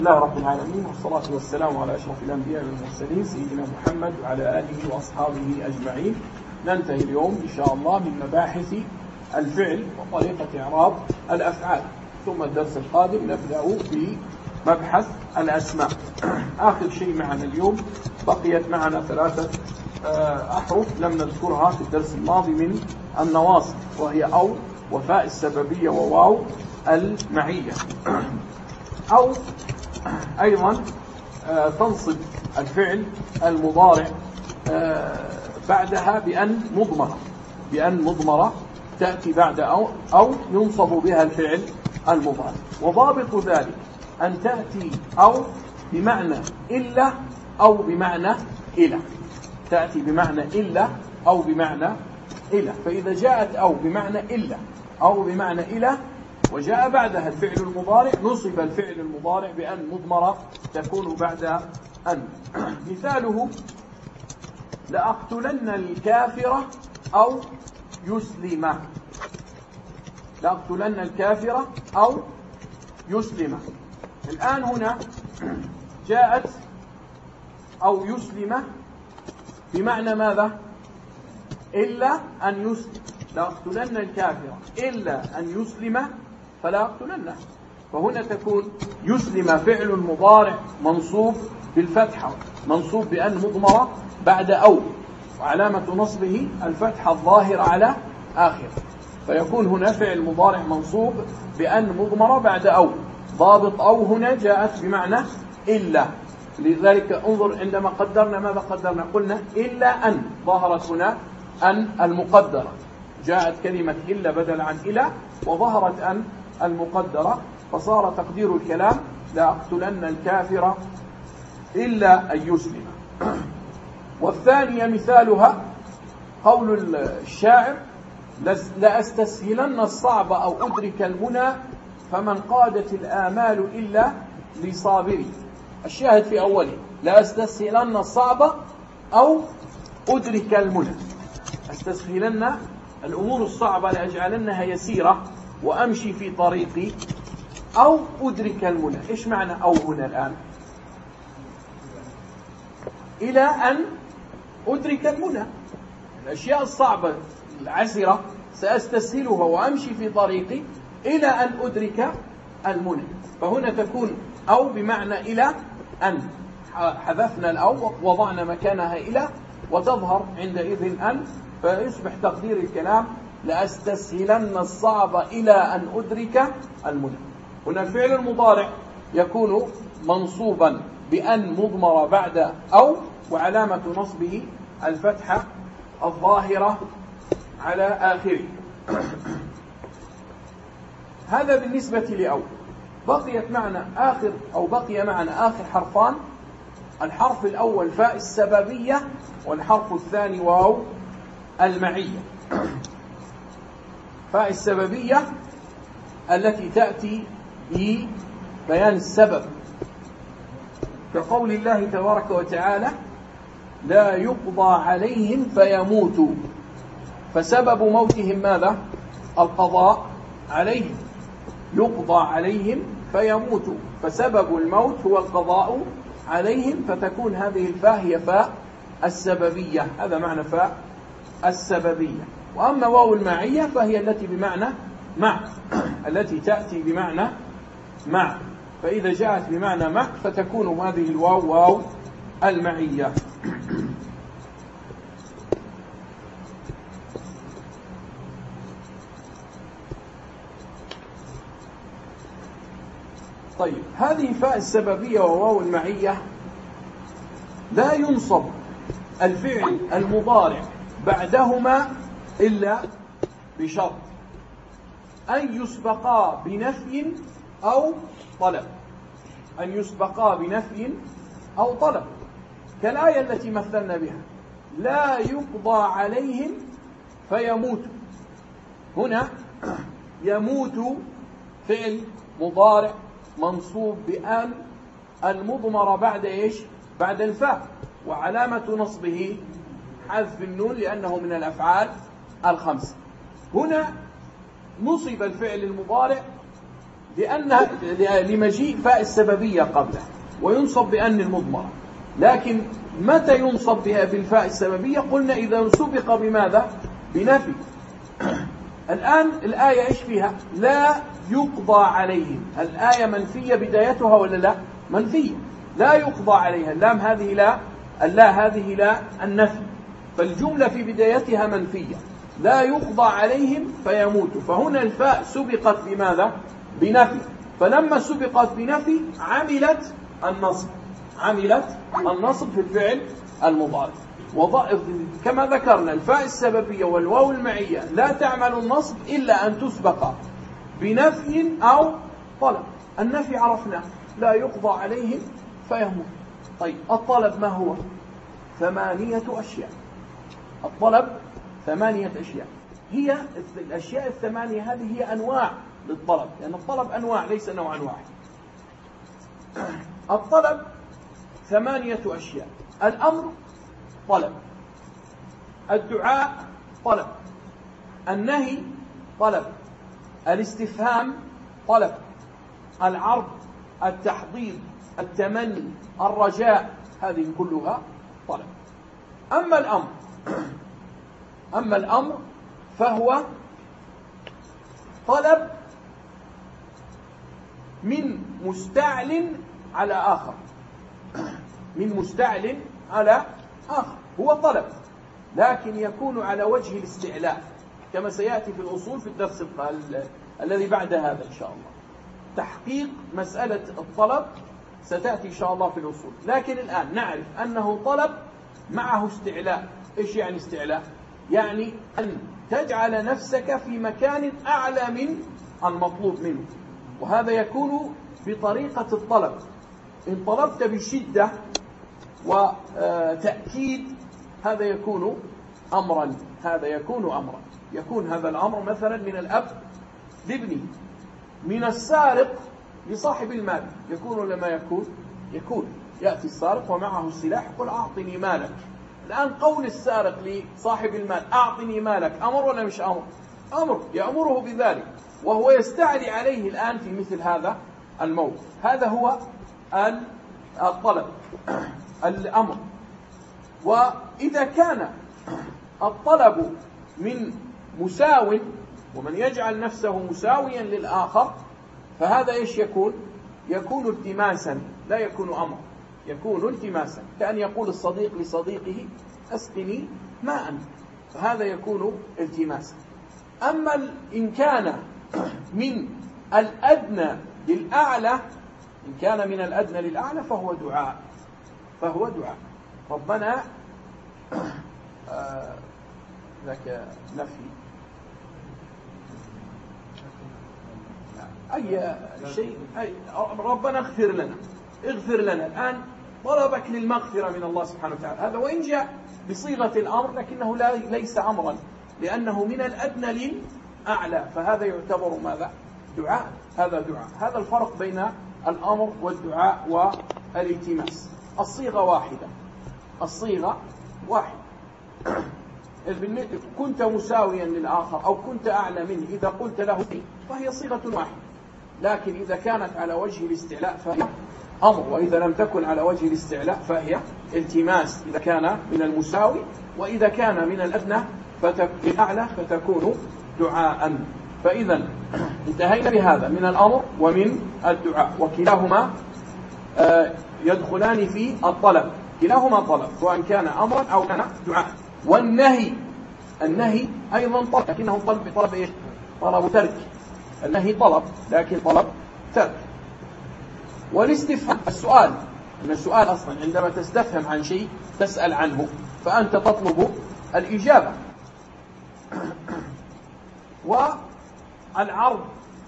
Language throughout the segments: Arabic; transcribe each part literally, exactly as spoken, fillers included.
الله رب العالمين، والصلاة والسلام على أشرف الأنبياء والمرسلين سيدنا محمد وعلى آله وأصحابه أجمعين. ننتهي اليوم إن شاء الله من مباحث الفعل وطريقة إعراب الأفعال، ثم الدرس القادم نبدأ بمبحث الأسماء. آخر شيء معنا اليوم بقيت معنا ثلاثة أحرف لم نذكرها في الدرس الماضي من النواصب، وهي أو وفاء السببية وواو المعية. أو أيضا تنصب الفعل المضارع بعدها بأن مضمرة بأن مضمرة تأتي بعد أو أو ينصب بها الفعل المضارع. وضابط ذلك أن تأتي أو بمعنى إلا أو بمعنى إلى، تأتي بمعنى إلا أو بمعنى إلى. فإذا جاءت أو بمعنى إلا أو بمعنى إلى وجاء بعدها الفعل المضارع نصب الفعل المضارع بأن مضمرة تكون بعد أن. مثاله: لأقتلن الكافرة أو يسلم. لأقتلن الكافرة أو يسلم. الآن هنا جاءت أو يسلم بمعنى ماذا؟ إلا أن يسلم. لأقتلن الكافرة إلا أن يسلم فلا أقتلنه. فهنا تكون يسلم فعل مضارع منصوب بالفتحة، منصوب بأن مضمرة بعد أو، وعلامة نصبه الفتحة الظاهرة على آخر، فيكون هنا فعل مضارع منصوب بأن مضمرة بعد أو. ضابط أو هنا جاءت بمعنى إلا، لذلك انظر عندما قدرنا ماذا قدرنا؟ قلنا إلا أن، ظهرت هنا أن المقدرة، جاءت كلمة إلا بدل عن إلى وظهرت أن المقدرة، فصار تقدير الكلام: لأقتلن الكافر إلا أن يسلم. والثانية مثالها قول الشاعر: لأستسهلن الصعب أو أدرك المنى فمن قادت الآمال إلا لصابري. الشاهد في أوله: لأستسهلن الصعب أو أدرك المنى. أستسهلن الأمور الصعبة لأجعلنها يسيرة وأمشي في طريقي، أو أدرك المنى. إيش معنى أو هنا الآن؟ إلى أن أدرك المنى. الأشياء الصعبة العسرة سأستسهلها وأمشي في طريقي إلى أن أدرك المنى. فهنا تكون أو بمعنى إلى أن، حذفنا الأو وضعنا مكانها إلى، وتظهر عندئذ أن، فيصبح تقدير الكلام: لأستسهلن الصعب إلى أن أدرك المنى. هنا الفعل المضارع يكون منصوبا بأن مضمر بعد أو، وعلامة نصبه الفتحة الظاهرة على آخره. هذا بالنسبة لأو. بقيت معنا آخر أو بقي معنا آخر حرفان: الحرف الأول فاء السببية، والحرف الثاني واو المعية. فاء السببية التي تأتي ببيان السبب، كقول الله تبارك وتعالى: لا يقضى عليهم فيموتوا. فسبب موتهم ماذا؟ القضاء عليهم. يقضى عليهم فيموتوا، فسبب الموت هو القضاء عليهم، فتكون هذه الفاء هي فاء السببية. هذا معنى فاء السببية. وأما واو المعية فهي التي بمعنى مع، التي تأتي بمعنى مع. فإذا جاءت بمعنى مع فتكون هذه الواو واو المعية. طيب، هذه فاء السببية وواو المعية لا ينصب الفعل المضارع بعدهما إلا بشرط: أن يسبقا بنفي أو طلب. أن يسبقا بنفي أو طلب، كالآية التي مثلنا بها: لا يقضى عليهم فيموتوا. هنا يموت فعل مضارع منصوب بأن المضمر بعد إيش؟ بعد الفاء، وعلامة نصبه حذف النون لأنه من الأفعال الخمسة. هنا نصب الفعل المضارع لأن لمجيء فاء السببية قبله، وينصب بأن المضمرة. لكن متى ينصب بها بالفاء السببية؟ قلنا إذا سبق بماذا؟ بنفي. الآن الآية إيش فيها؟ لا يقضى عليهم. الآية منفية بدايتها ولا لا؟ منفية، لا يقضى عليها. اللام هذه لا، اللا هذه لا النفي، فالجملة في بدايتها منفية. لا يقضى عليهم فيموتوا، فهنا الفاء سبقت بماذا؟ بنفي. فلما سبقت بنفي عملت النصب، عملت النصب في الفعل المضارع. كما ذكرنا الفاء السببية والواو المعية لا تعمل النصب إلا أن تسبق بنفي أو طلب. النفي عرفنا لا يقضى عليهم فيموت. طيب الطلب ما هو؟ ثمانية أشياء. الطلب ثمانية أشياء، هي الأشياء الثمانية هذه هي أنواع للطلب، لأن الطلب أنواع ليس نوعا واحد. الطلب ثمانية أشياء: الأمر طلب، الدعاء طلب، النهي طلب، الاستفهام طلب، العرض، التحضيض، التمني، الرجاء، هذه كلها طلب. أما الأمر أما الأمر فهو طلب من مستعل على آخر، من مستعل على آخر، هو طلب لكن يكون على وجه الاستعلاء، كما سيأتي في الأصول في الدرس الذي بعد هذا إن شاء الله. تحقيق مسألة الطلب ستأتي إن شاء الله في الأصول، لكن الآن نعرف أنه طلب معه استعلاء. إيش يعني استعلاء؟ يعني أن تجعل نفسك في مكان أعلى من المطلوب منه، وهذا يكون بطريقة الطلب. إن طلبت بشدة وتأكيد هذا يكون أمرا، هذا يكون أمرا يكون هذا الأمر مثلا من الأب لابنه، من السارق لصاحب المال، يكون لما يكون يكون يأتي السارق ومعه السلاح يقول أعطني مالك. الآن قول السارق لصاحب المال أعطني مالك أمر ولا مش أمر؟ أمر، يأمره بذلك، وهو يستعلي عليه الآن في مثل هذا الموقف. هذا هو الطلب، الأمر. وإذا كان الطلب من مساو، ومن يجعل نفسه مساويا للآخر، فهذا إيش يكون؟ يكون التماسا، لا يكون أمر، يكون التماسا، كأن يقول الصديق لصديقه أسقني ماء، فهذا يكون التماسا. أما إن كان من الأدنى للأعلى، إن كان من الأدنى للأعلى فهو دعاء، فهو دعاء. ربنا آه ذاك نفي أي شيء، أي ربنا اغفر لنا، اغفر لنا. الآن طلبك للمغفرة من الله سبحانه وتعالى، هذا وإن جاء بصيغة الأمر لكنه لا ليس أمرا، لأنه من الأدنى للأعلى، فهذا يعتبر ماذا؟ دعاء. هذا دعاء. هذا الفرق بين الأمر والدعاء والالتماس. الصيغة واحدة، الصيغة واحدة. كنت مساويا للآخر أو كنت أعلى منه، إذا قلت له فهي صيغة واحدة، لكن إذا كانت على وجه الاستعلاء فهي أمر، وإذا لم تكن على وجه الاستعلاء فهي التماس، إذا كان من المساوي، وإذا كان من الأدنى الأعلى فتكون دعاء. فإذا انتهينا بهذا من الأمر ومن الدعاء، وكلاهما يدخلان في الطلب، كلاهما طلب سواء كان أمرا أو كان دعاء. والنهي، النهي أيضا طلب، لكنه طلب طلب إيه؟ طلب ترك. النهي طلب لكن طلب ترك. والاستفهام السؤال، أن السؤال أصلا عندما تستفهم عن شيء تسأل عنه، فأنت تطلب الإجابة. والعرض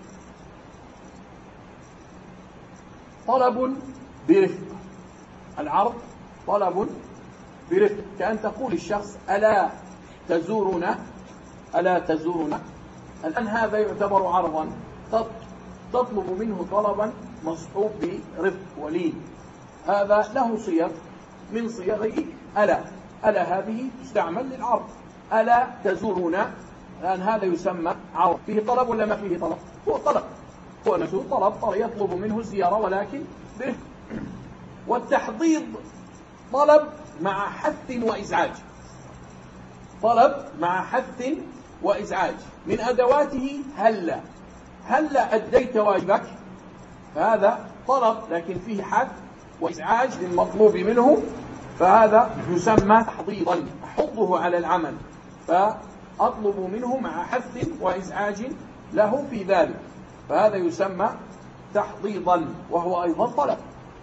طلب برفق، العرض طلب برفق، كأن تقول للشخص ألا تزورنا، ألا تزورنا. الآن هذا يعتبر عرضا، تطلب منه طلبا مصحوب برفق ولين، هذا له صيغ من صيغ ألا. ألا هذه تستعمل للعرض، ألا تزورنا، الآن هذا يسمى عرض. فيه طلب ولا ما فيه طلب؟ هو طلب، هو نفسه طلب طلب يطلب منه الزيارة ولكن برفق. والتحضيض طلب مع حث وإزعاج، طلب مع حث وإزعاج، من أدواته هلا، هلا أديت واجبك، فهذا طلب لكن فيه حث وإزعاج للمطلوب منه، فهذا يسمى تحضيضا، أحضه على العمل، فأطلب منه مع حث وإزعاج له في ذلك، فهذا يسمى تحضيضا وهو أيضا طلب.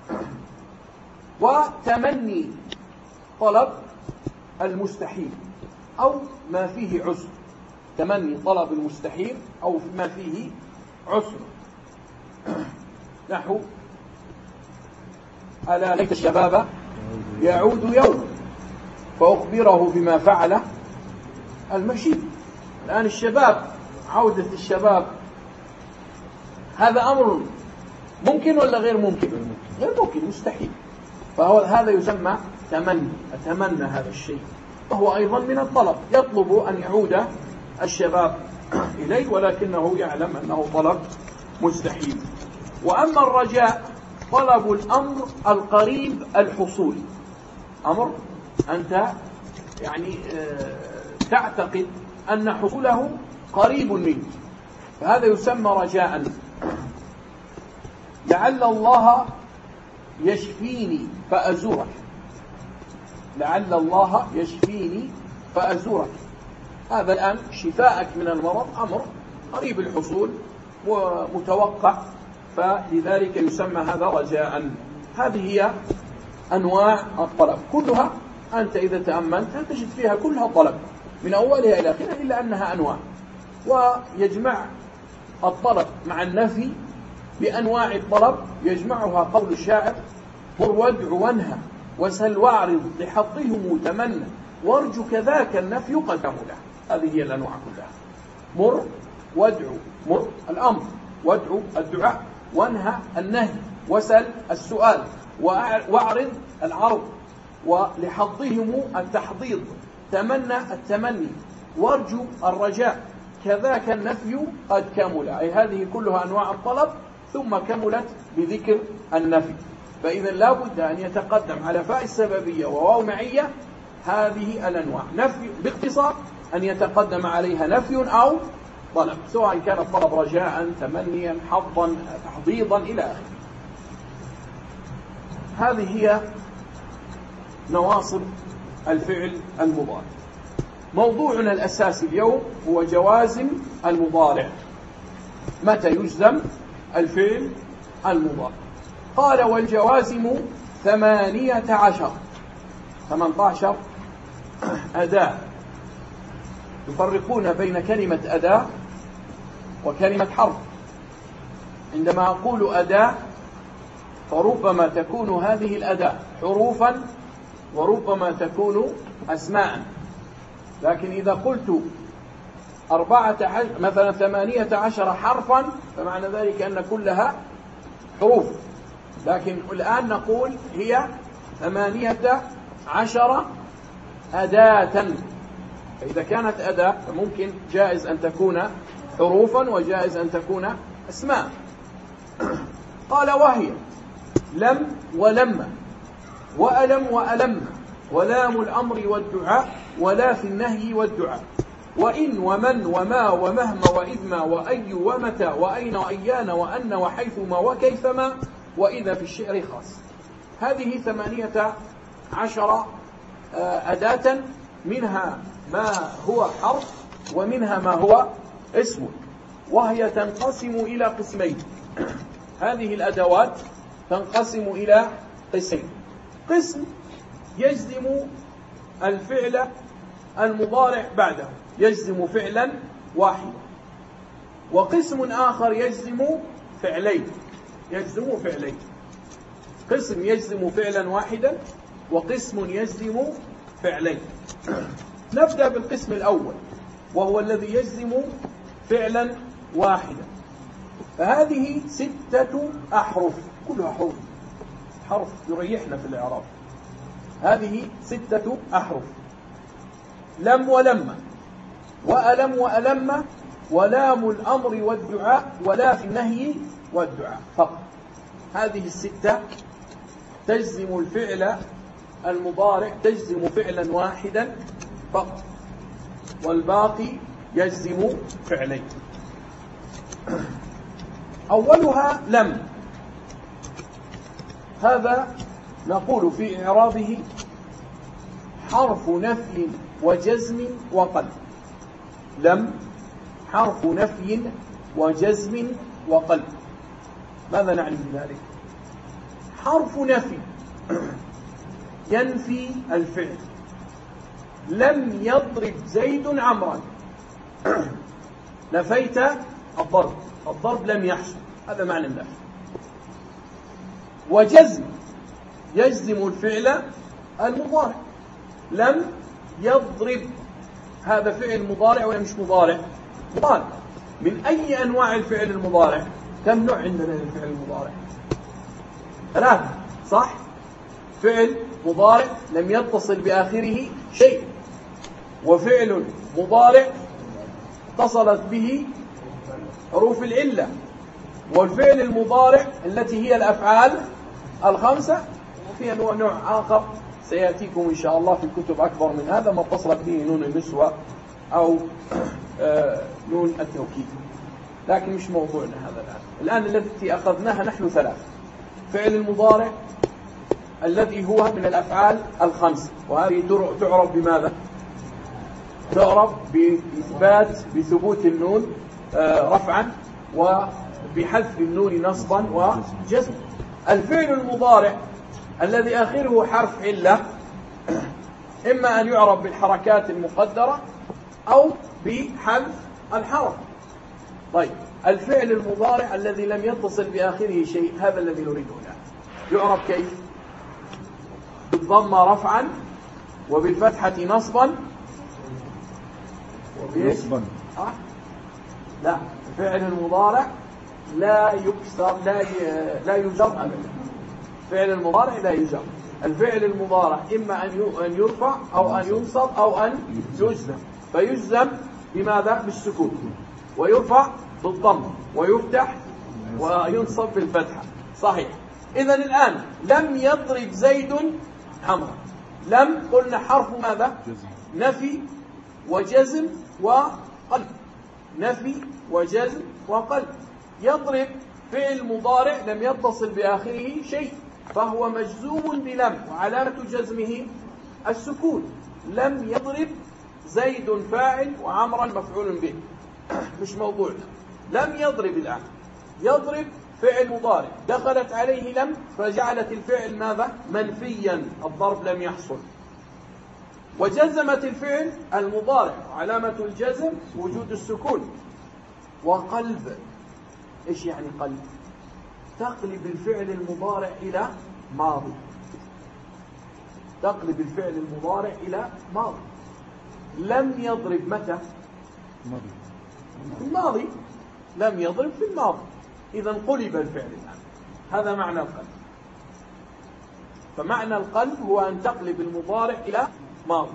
وتمني طلب المستحيل أو ما فيه عسر، تمني طلب المستحيل أو ما فيه عسر، نحو ألا ليت الشباب يعود يوم فأخبره بما فعل المشيب. الآن الشباب، عودة الشباب، هذا أمر ممكن ولا غير ممكن؟ غير ممكن، مستحيل، فهو هذا يسمى تمني، أتمنى هذا الشيء، وهو أيضا من الطلب، يطلب أن يعود الشباب إليه ولكنه يعلم أنه طلب مستحيل. وأما الرجاء طلب الأمر القريب الحصول، أمر أنت يعني تعتقد أن حصوله قريب منك، فهذا يسمى رجاء. لعل الله يشفيني فأزورك، لعل الله يشفيني فأزورك، هذا الآن شفاءك من المرض أمر قريب الحصول ومتوقع، فلذلك يسمى هذا رجاء. هذه هي أنواع الطلب كلها، أنت إذا تأملت تجد فيها كلها طلب من أولها إلى آخرها، إلا أنها أنواع. ويجمع الطلب مع النفي بأنواع الطلب، يجمعها قول الشاعر: مر وادع وانهى وسل واعرض لحظهم تمنى وارجو كذاك النفي قد كمله. هذه هي الأنواع كلها: مر وادعو، مر الأمر، وادعو الدعاء، وانهى النهي، وسل السؤال، واعرض العرض، ولحظهم التحضيض، تمنى التمني، وارجو الرجاء، كذاك النفي قد كمل. أي هذه كلها أنواع الطلب ثم كملت بذكر النفي. فإذا لا بد أن يتقدم على فاء السببية وواو معية هذه الأنواع، نفي باختصار أن يتقدم عليها نفي أو طلب، سواء كان الطلب رجاء، تمنيا، حظا، تحضيضا إلى آخره. هذه هي نواصب الفعل المضارع. موضوعنا الأساسي اليوم هو جوازم المضارع، متى يجزم الفعل المضارع. قال: والجوازم ثمانية عشر، ثمانية عشر أداة. يفرقون بين كلمة أداة وكلمة حرف. عندما أقول أداة فربما تكون هذه الأداة حروفا وربما تكون أسماء، لكن إذا قلت أربعة عشر مثلا ثمانية عشر حرفا فمعنى ذلك أن كلها حروف، لكن الآن نقول هي ثمانية عشر أداة. فإذا كانت أداة فممكن جائز أن تكون حروفا وجائز أن تكون أسماء. قال: وهي لم ولما وألم وألم ولام الأمر والدعاء ولا في النهي والدعاء وإن ومن وما ومهما وإذما وأي ومتى وأين وأيان وأن وحيثما وكيفما وإذا في الشعر خاص. هذه ثمانية عشر أداة، منها ما هو حرف ومنها ما هو اسم، وهي تنقسم إلى قسمين. هذه الأدوات تنقسم إلى قسمين: قسم يجزم الفعل المضارع بعده، يجزم فعلا واحدا، وقسم آخر يجزم فعلين، يجزم فعلين. قسم يجزم فعلا واحدا وقسم يجزم فعلين. نبدأ بالقسم الأول وهو الذي يجزم فعلا واحدا. فهذه ستة أحرف، كلها حروف، حرف يريحنا في الإعراب. هذه ستة أحرف: لم ولما وألم وألم ولام الأمر والدعاء ولا في النهي والدعاء فقط. هذه الستة تجزم الفعل المضارع، تجزم فعلا واحدا فقط، والباقي يجزم فعلين. أولها لم، هذا نقول في إعرابه حرف نفي وجزم وقلب. لم حرف نفي وجزم وقلب. ماذا نعني بذلك؟ حرف نفي ينفي الفعل. لم يضرب زيد عمرا، نفيت الضرب، الضرب لم يحصل، هذا معنى النفي. وجزم يجزم الفعل المضارع. لم يضرب، هذا فعل مضارع ولا مش مضارع؟ مضارع. من أي أنواع الفعل المضارع؟ كم نوع عندنا الفعل المضارع؟ ثلاثة، صح؟ فعل مضارع لم يتصل بآخره شيء، وفعل مضارع اتصلت به حروف العلة، والفعل المضارع التي هي الأفعال الخمسة، وفيها نوع, نوع آخر سيأتيكم إن شاء الله في الكتب أكبر من هذا، ما اتصلت به نون النسوة أو نون التوكيد، لكن مش موضوعنا هذا الآن. الآن التي أخذناها نحن ثلاث: فعل المضارع الذي هو من الأفعال الخمس، وهذه تعرف بماذا؟ تعرف بإثبات بثبوت النون رفعا وبحذف النون نصبا وجزم. الفعل المضارع الذي آخره حرف علة إما أن يعرف بالحركات المقدرة أو بحذف الحرف. طيب، الفعل المضارع الذي لم يتصل بآخره شيء، هذا الذي نريده الآن، يعرف كيف؟ بالضم رفعا، وبالفتحة نصبا، نصبا. أه؟ لا، فعل المضارع لا يكسر، لا لا يجر أبدا. فعل المضارع لا يجر. الفعل المضارع إما أن يرفع أو أن ينصب أو أن يجزم. فيجزم بماذا؟ بالسكون، ويرفع بالضم، ويفتح وينصب بالفتحة. صحيح. إذن الآن لم يضرب زيد عمرا، لم قلنا حرف ماذا؟ نفي وجزم وقلب. نفي وجزم وقلب. يضرب فعل مضارع لم يتصل بآخره شيء، فهو مجزوم بلم، وعلامة جزمه السكون. لم يضرب زيد فاعل وعمرا مفعول به، مش موضوع. لم يضرب الآن، يضرب فعل مضارع دخلت عليه لم فجعلت الفعل ماذا؟ منفيا، الضرب لم يحصل. وجزمت الفعل المضارع، علامة الجزم وجود السكون. وقلب، إيش يعني قلب؟ تقلب الفعل المضارع إلى ماضي، تقلب الفعل المضارع إلى ماضي. لم يضرب متى؟ في الماضي. لم يضرب في الماضي، إذا قلب الفعل الآن. هذا معنى القلب. فمعنى القلب هو أن تقلب المضارع إلى ماضي.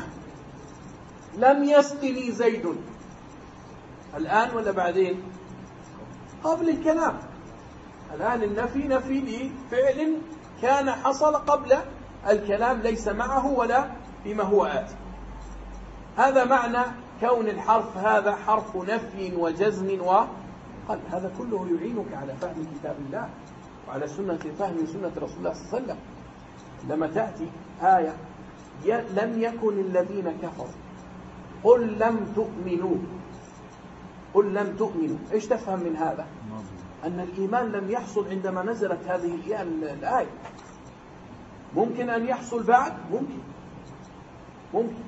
لم يسقني زيد، الآن ولا بعدين؟ قبل الكلام. الآن النفي نفي لفعل كان حصل قبل الكلام، ليس معه ولا فيما هو آتي. هذا معنى كون الحرف هذا حرف نفي وجزم وقلب. هذا كله يعينك على فهم كتاب الله وعلى سنة فهم سنة رسول الله صلى الله عليه وسلم. لما تأتي آية لم يكن الذين كفروا، قل لم تؤمنوا، قل لم تؤمنوا، إيش تفهم من هذا؟ أن الإيمان لم يحصل عندما نزلت هذه الآية. ممكن أن يحصل بعد، ممكن ممكن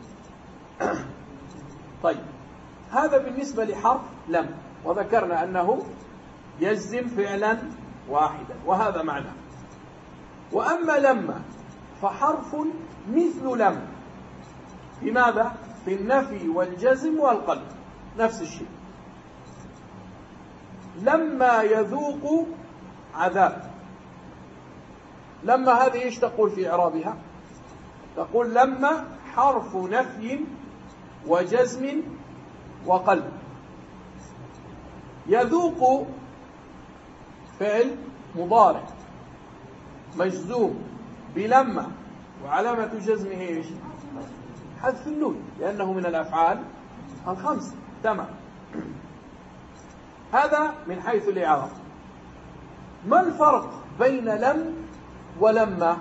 طيب، هذا بالنسبة لحرف لم، وذكرنا أنه يجزم فعلا واحدا، وهذا معناه. وأما لما فحرف مثل لم، لماذا؟ في النفي والجزم والقلب نفس الشيء. لما يذوق عذاب، لما هذه ايش تقول في إعرابها؟ تقول لما حرف نفي وجزم وقلب. يذوق فعل مضارع مجزوم بلما وعلامة جزمه ايش؟ حذف النون لأنه من الأفعال الخمسة. تمام. هذا من حيث الإعراب. ما الفرق بين لم ولما؟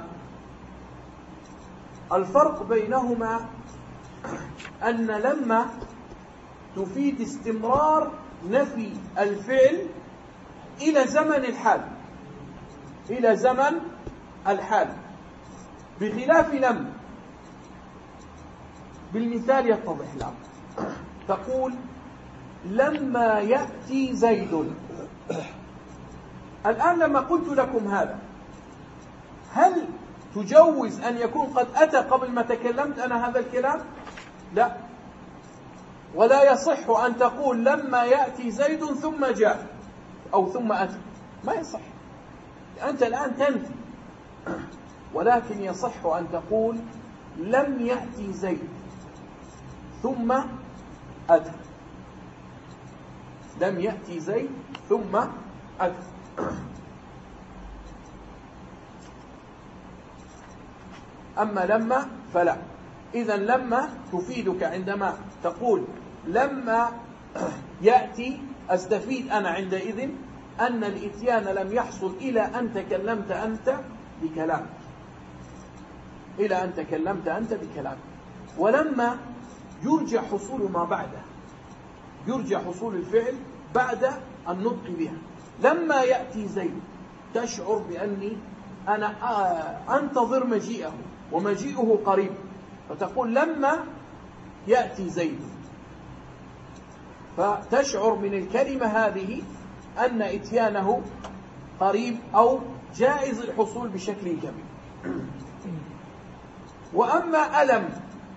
الفرق بينهما أن لما تفيد استمرار نفي الفعل إلى زمن الحال، إلى زمن الحال، بخلاف لم. بالمثال يتضح لك. تقول لما يأتي زيد. الآن لما قلت لكم هذا، هل تجوز أن يكون قد أتى قبل ما تكلمت أنا هذا الكلام؟ لا. ولا يصح أن تقول لما يأتي زيد ثم جاء أو ثم أتى، ما يصح. أنت الآن تنفي. ولكن يصح أن تقول لم يأتي زيد ثم أتى. لم يأتي زيد ثم أتى. أما لما فلا. إذن لما تفيدك عندما تقول لما يأتي، أستفيد أنا عندئذ أن الإتيان لم يحصل إلى أن تكلمت أنت بكلامك، إلى أن تكلمت أنت بكلامك. ولما يرجى حصول ما بعده، يرجى حصول الفعل بعد النطق بها. لما يأتي زيد تشعر بأني أنا أنتظر مجيئه ومجيئه قريب، فتقول لما يأتي زيد، فتشعر من الكلمة هذه أن إتيانه قريب أو جائز الحصول بشكل كبير. وأما ألم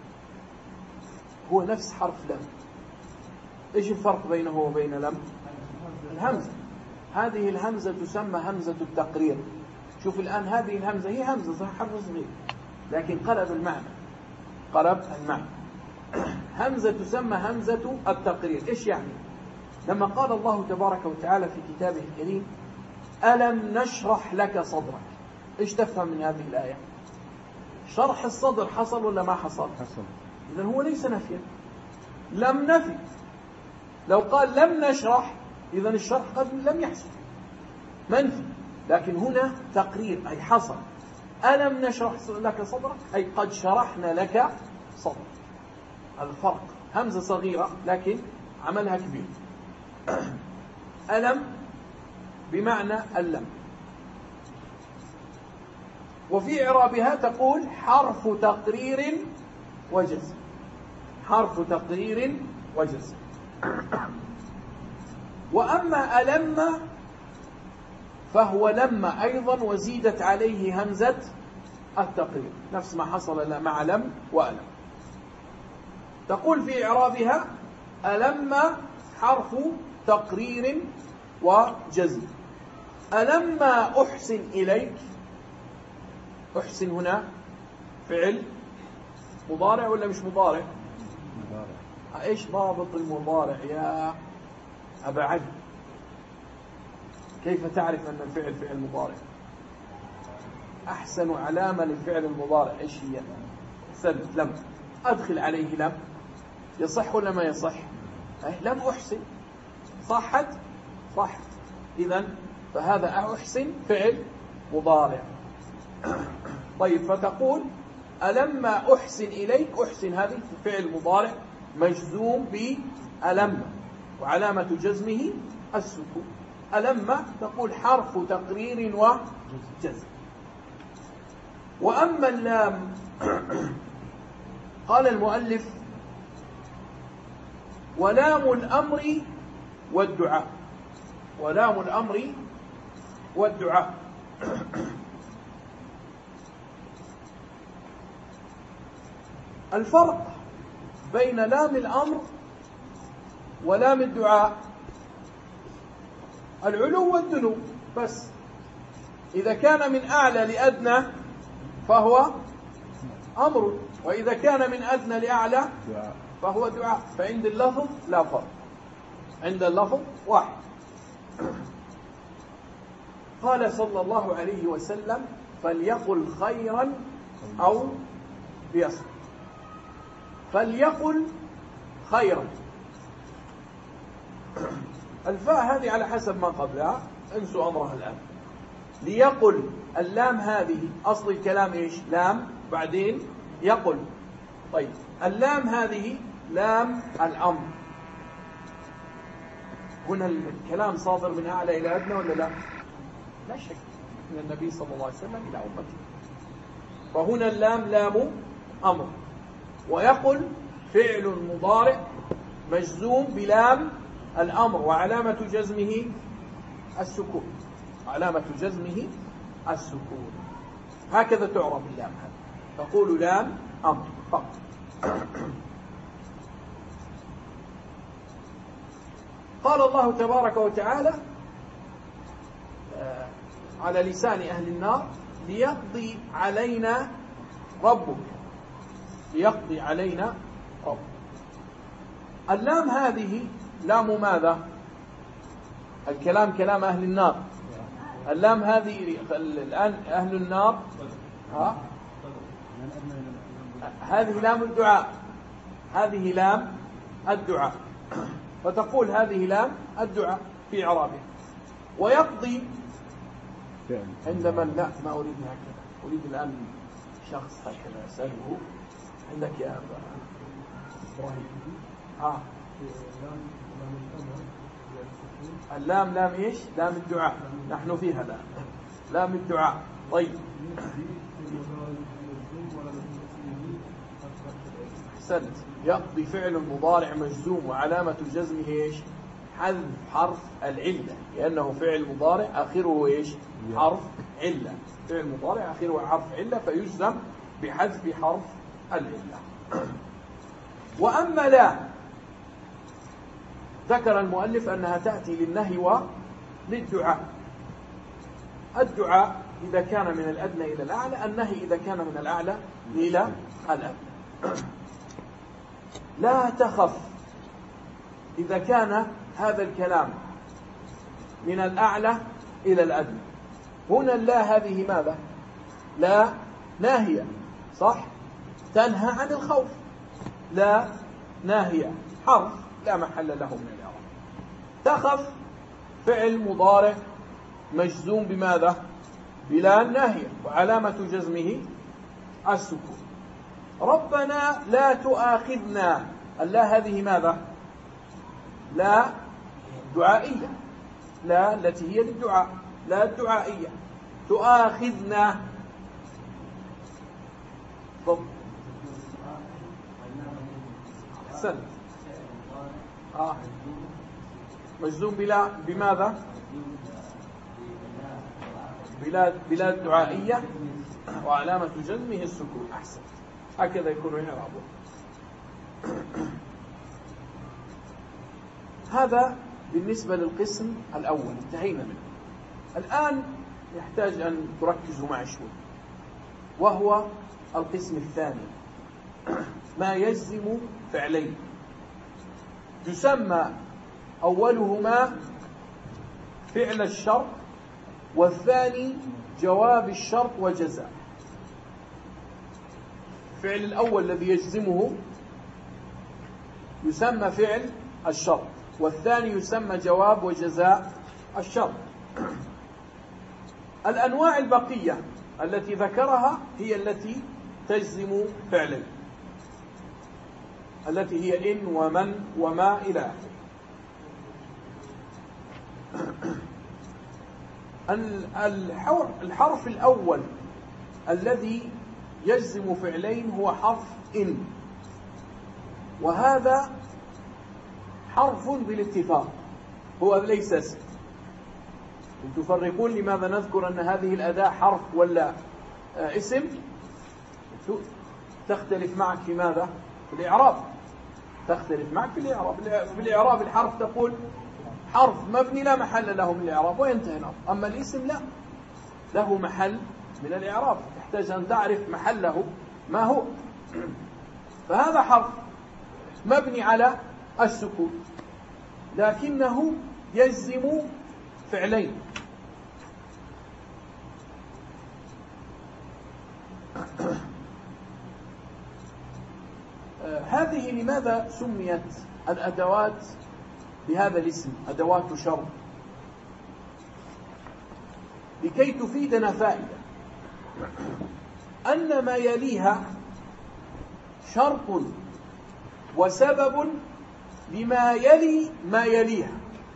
هو نفس حرف لم. إيش الفرق بينه وبين لم؟ الهمزة. هذه الهمزة تسمى همزة التقرير. شوف الآن هذه الهمزة هي همزة صح، حرف صغير لكن قلب المعنى، قلب المعنى. همزة تسمى همزة التقرير. إيش يعني؟ لما قال الله تبارك وتعالى في كتابه الكريم ألم نشرح لك صدرك، إيش تفهم من هذه الآية؟ شرح الصدر حصل ولا ما حصل؟ حصل. إذن هو ليس نفيا، لم نفي. لو قال لم نشرح إذن الشرح قد لم يحصل، منفي. لكن هنا تقرير أي حصل. ألم نشرح لك صدرك أي قد شرحنا لك صدرك. الفرق همزة صغيرة لكن عملها كبير. ألم بمعنى اللم. وفي إعرابها تقول حرف تقرير وجزم، حرف تقرير وجزم. وأما ألم فهو لما أيضا وزيدت عليه همزة التقرير، نفس ما حصل مع لم وألم. تقول في إعرابها ألم حرف تقرير وجزم. ألما أحسن إليك، أحسن هنا فعل مضارع ولا مش مضارع؟ مضارع. إيش ضابط المضارع يا أبا عدي؟ كيف تعرف أن الفعل فعل مضارع؟ أحسن علامة للفعل المضارع إيش هي؟ سد لم. أدخل عليه لم، يصح ولا ما يصح؟ أه لم أحسن، صحت صحت. إذن فهذا أحسن فعل مضارع. طيب، فتقول ألما أحسن إليك، أحسن هذه فعل مضارع مجزوم بألم وعلامة جزمه السكون. ألما تقول حرف تقرير وجزم. وأما اللام قال المؤلف ولام الأمر والدعاء، ولام الأمر والدعاء. الفرق بين لام الأمر ولام الدعاء العلو والدنو بس. إذا كان من أعلى لأدنى فهو أمر، وإذا كان من أدنى لأعلى فهو دعاء. فعند اللفظ لا فرق، عند اللفظ واحد. قال صلى الله عليه وسلم فليقل خيرا أو ليصمت. فليقل خيرا، الفاء هذه على حسب ما قبلها، انسوا أمرها الآن. ليقل، اللام هذه أصل الكلام إيش؟ لام بعدين يقل. طيب اللام هذه لام الأمر. هنا الكلام صادر من أعلى إلى أدنى ولا لا؟ لا شك، من النبي صلى الله عليه وسلم إلى أمته. فهنا اللام لام أمر، ويقل فعل مضارع مجزوم بلام الأمر، وعلامة جزمه السكون، علامة جزمه السكون. هكذا تعرف اللام هذه، تقول لام أمر فقط. قال الله تبارك وتعالى على لسان أهل النار ليقضي علينا ربك، ليقضي علينا ربك. اللام هذه لام ماذا؟ الكلام كلام أهل النار. اللام هذه الآن أهل النار ها؟ هذه لام الدعاء، هذه لام الدعاء، فتقول هذه لام الدعاء في إعرابه. ويقضي عندما لا ما أريد هكذا، أريد الآن شخص هكذا أسأله. عندك يا إبراهيم ها؟ اللام لام إيش؟ لام الدعاء، نحن فيها الآن لام الدعاء. طيب أحسنت. يقضي فعل مضارع مجزوم وعلامة جزمه إيش؟ حذف حرف العلة، لأنه فعل مضارع آخره إيش؟ حرف علة. فعل مضارع آخره حرف علة فيجزم بحذف حرف العلة. وأما لا، ذكر المؤلف أنها تأتي للنهي وللدعاء. الدعاء إذا كان من الأدنى إلى الأعلى، النهي إذا كان من الأعلى إلى الأدنى. لا تخف إذا كان هذا الكلام من الأعلى إلى الأدنى. هنا لا هذه ماذا؟ لا ناهية، صح؟ تنهى عن الخوف. لا ناهية حرف لا محل له من الإعراب. تخف فعل مضارع مجزوم بماذا؟ بلا ناهية، وعلامة جزمه السكون. ربنا لا تؤاخذنا، اللا هذه ماذا؟ لا دعائية، لا التي هي للدعاء، لا الدعائية. تؤاخذنا ضبط. أحسنت. آه. مجزوم بلا بماذا؟ بلا بلا دعائية وعلامة جزمه السكون. أحسن، هكذا يكون إعرابه. هذا بالنسبة للقسم الأول، انتهينا منه. الآن يحتاج أن تركزوا معي شوي، وهو القسم الثاني، ما يجزم فعلين. يسمى أولهما فعل الشرط، والثاني جواب الشرط وجزاء. الفعل الأول الذي يجزمه يسمى فعل الشرط، والثاني يسمى جواب وجزاء الشرط. الأنواع البقية التي ذكرها هي التي تجزم فعلين، التي هي إن ومن وما إلى آخره. الحرف الأول الذي يجزم فعلين هو حرف إن، وهذا حرف بالاتفاق، هو ليس اسم. تفرقون لماذا نذكر أن هذه الأداة حرف ولا اسم؟ تختلف معك في ماذا؟ في الإعراب. تختلف معك في الإعراب. في الإعراب الحرف تقول حرف مبني لا محل له من الإعراب وينتهي الأمر. أما الاسم لا، له محل من الإعراب، تحتاج أن تعرف محله ما هو. فهذا حرف مبني على السكون، لكنه يجزم فعلين. هذه لماذا سميت الأدوات بهذا الاسم أدوات شرط؟ لكي تفيدنا فائدة أن ما يليها شرط وسبب لما يلي ما يليها،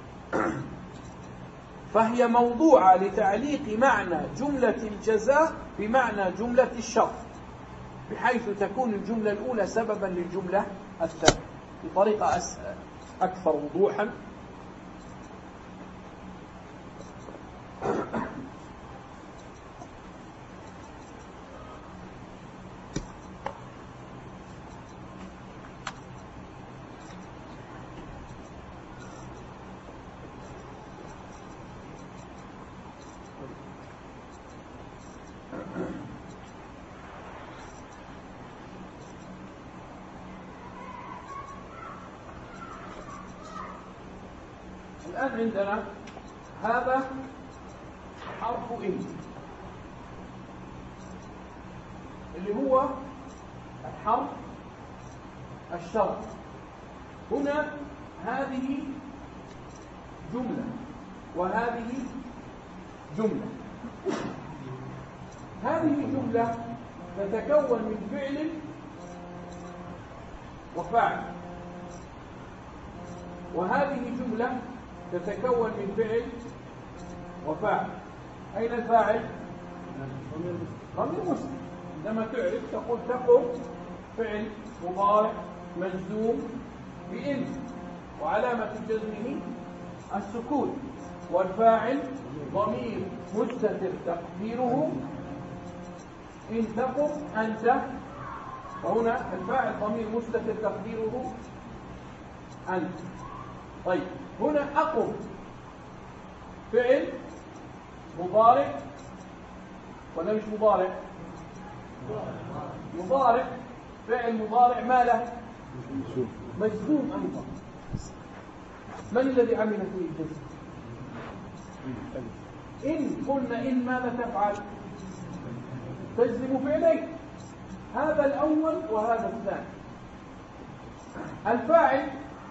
فهي موضوعة لتعليق معنى جملة الجزاء بمعنى جملة الشرط، بحيث تكون الجملة الأولى سببا للجملة الثانية بطريقة أكثر وضوحا. الآن عندنا هذا حرف إن اللي هو الحرف الشرط. هنا هذه جملة وهذه جملة. هذه جملة تتكون من فعل وفاعل، وهذه جملة تتكون من فعل وفاعل. أين الفاعل؟ ضمير مسلم. عندما تعرف تقول تقم فعل مضارع مجزوم بإن وعلامة جزمه السكون، والفاعل ضمير مستتر تقديره إن تقم أنت، وهنا الفاعل ضمير مستتر تقديره أنت. طيب هنا أقم فعل مضارع ولا مش مضارع؟ مضارع. فعل مضارع ما له؟ مجزوم أيضا. من الذي عمل فيه الجزم؟ إن قلنا إن ماذا تفعل؟ تجزم فعلين، هذا الأول وهذا الثاني. الفاعل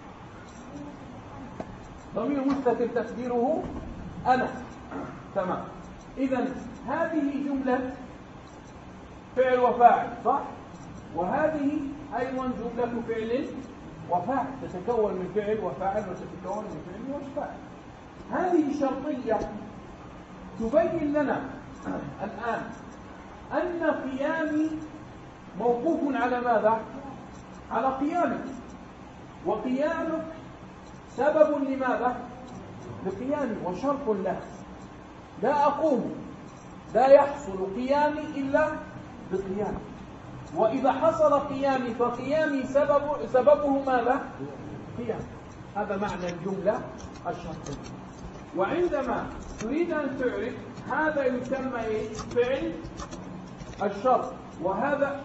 ضمير مستتر تقديره أنا. تمام. إذن هذه جملة فعل وفاعل صح؟ وهذه أيضا جملة فعل وفاعل تتكون من فعل وفاعل وتتكون من فعل وفاعل. هذه شرطية تبين لنا الآن أن قيامي موقوف على ماذا؟ على قيامك، وقيامك سبب لماذا؟ لقيامي وشرط له. لا أقوم، لا يحصل قيامي إلا بقيامي، وإذا حصل قيامي فقيامي سبب سببه ماذا؟ قيام. هذا معنى الجملة الشرطية. وعندما تريد أن تعرف هذا يسمى فعل الشرط، وهذا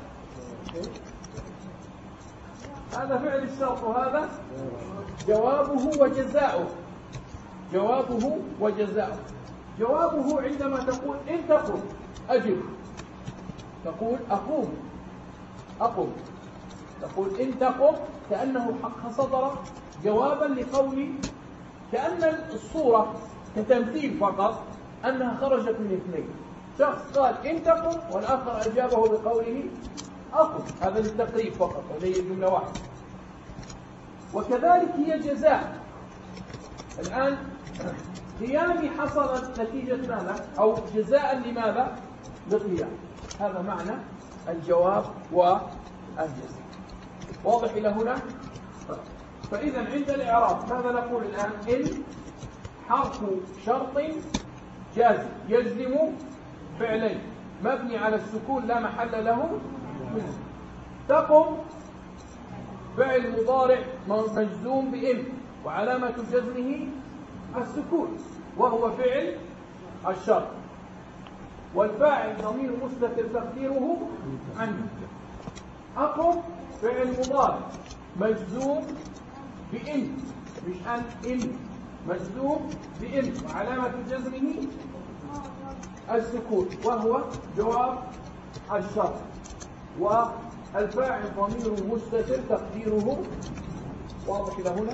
هذا فعل الشرط، وهذا جوابه وجزاؤه. جوابه وجزاؤه. جوابه عندما تقول إن تقم أجب، تقول أقوم أقم، تقول إن تقم كأنه حق صدر جوابا لقولي، كأن الصورة كتمثيل فقط أنها خرجت من اثنين. شخص قال إن تقم والآخر أجابه بقوله أقم، هذا للتقريب فقط، هذه جملة واحدة. وكذلك هي جزاء. الآن قيامي حصلت نتيجة ماذا؟ أو جزاء لماذا؟ لقيام. هذا معنى الجواب والجزاء. واضح إلى هنا؟ فإذا عند الإعراب ماذا نقول الآن؟ إن حرف شرط جازم يجزم فعلين مبني على السكون لا محل له منه. تقم فعل مضارع مجزوم بإن وعلامة جزمه السكون وهو فعل الشرط، والفاعل ضمير مستتر تقديره عنه. أقم فعل مضارع مجزوم بإن، مش أن، إن مجزوم بإن وعلامة جزمه السكون وهو جواب الشرط، والفاعل ضمير مستتر تقديره واضح إلى هنا.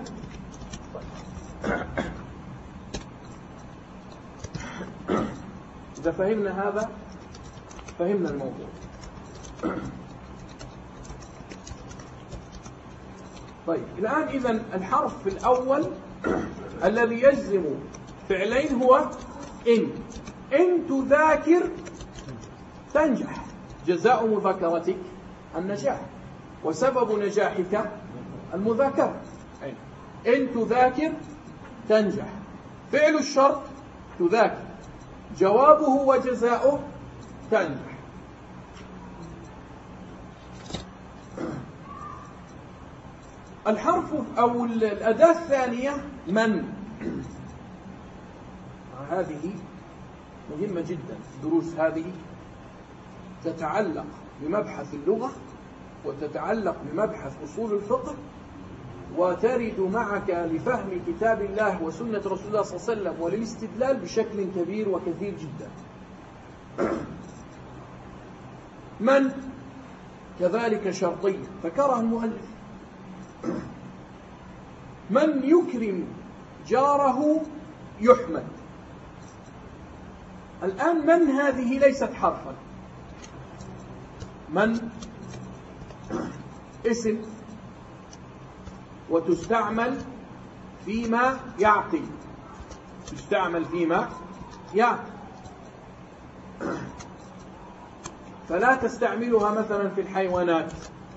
إذا فهمنا هذا فهمنا الموضوع. طيب الآن إذن الحرف الأول الذي يجزم فعلين هو إن. إن تذاكر تنجح، جزاء مذاكرتك النجاح، وسبب نجاحك المذاكرة. إن تذاكر تنجح، فعل الشرط تذاكر، جوابه وجزاؤه تنجح. الحرف أو الأداة الثانية من. هذه مهمة جدا. الدروس هذه تتعلق بمبحث اللغة وتتعلق بمبحث أصول الفقه، وترد معك لفهم كتاب الله وسنة رسول الله صلى الله عليه وسلم وللاستدلال بشكل كبير وكثير جدا. من كذلك شرطية ذكرها المؤلف. من يكرم جاره يحمد. الآن من هذه ليست حرفا. من اسم وتستعمل فيما يعقل، تستعمل فيما يعقل، فلا تستعملها مثلا في الحيوانات.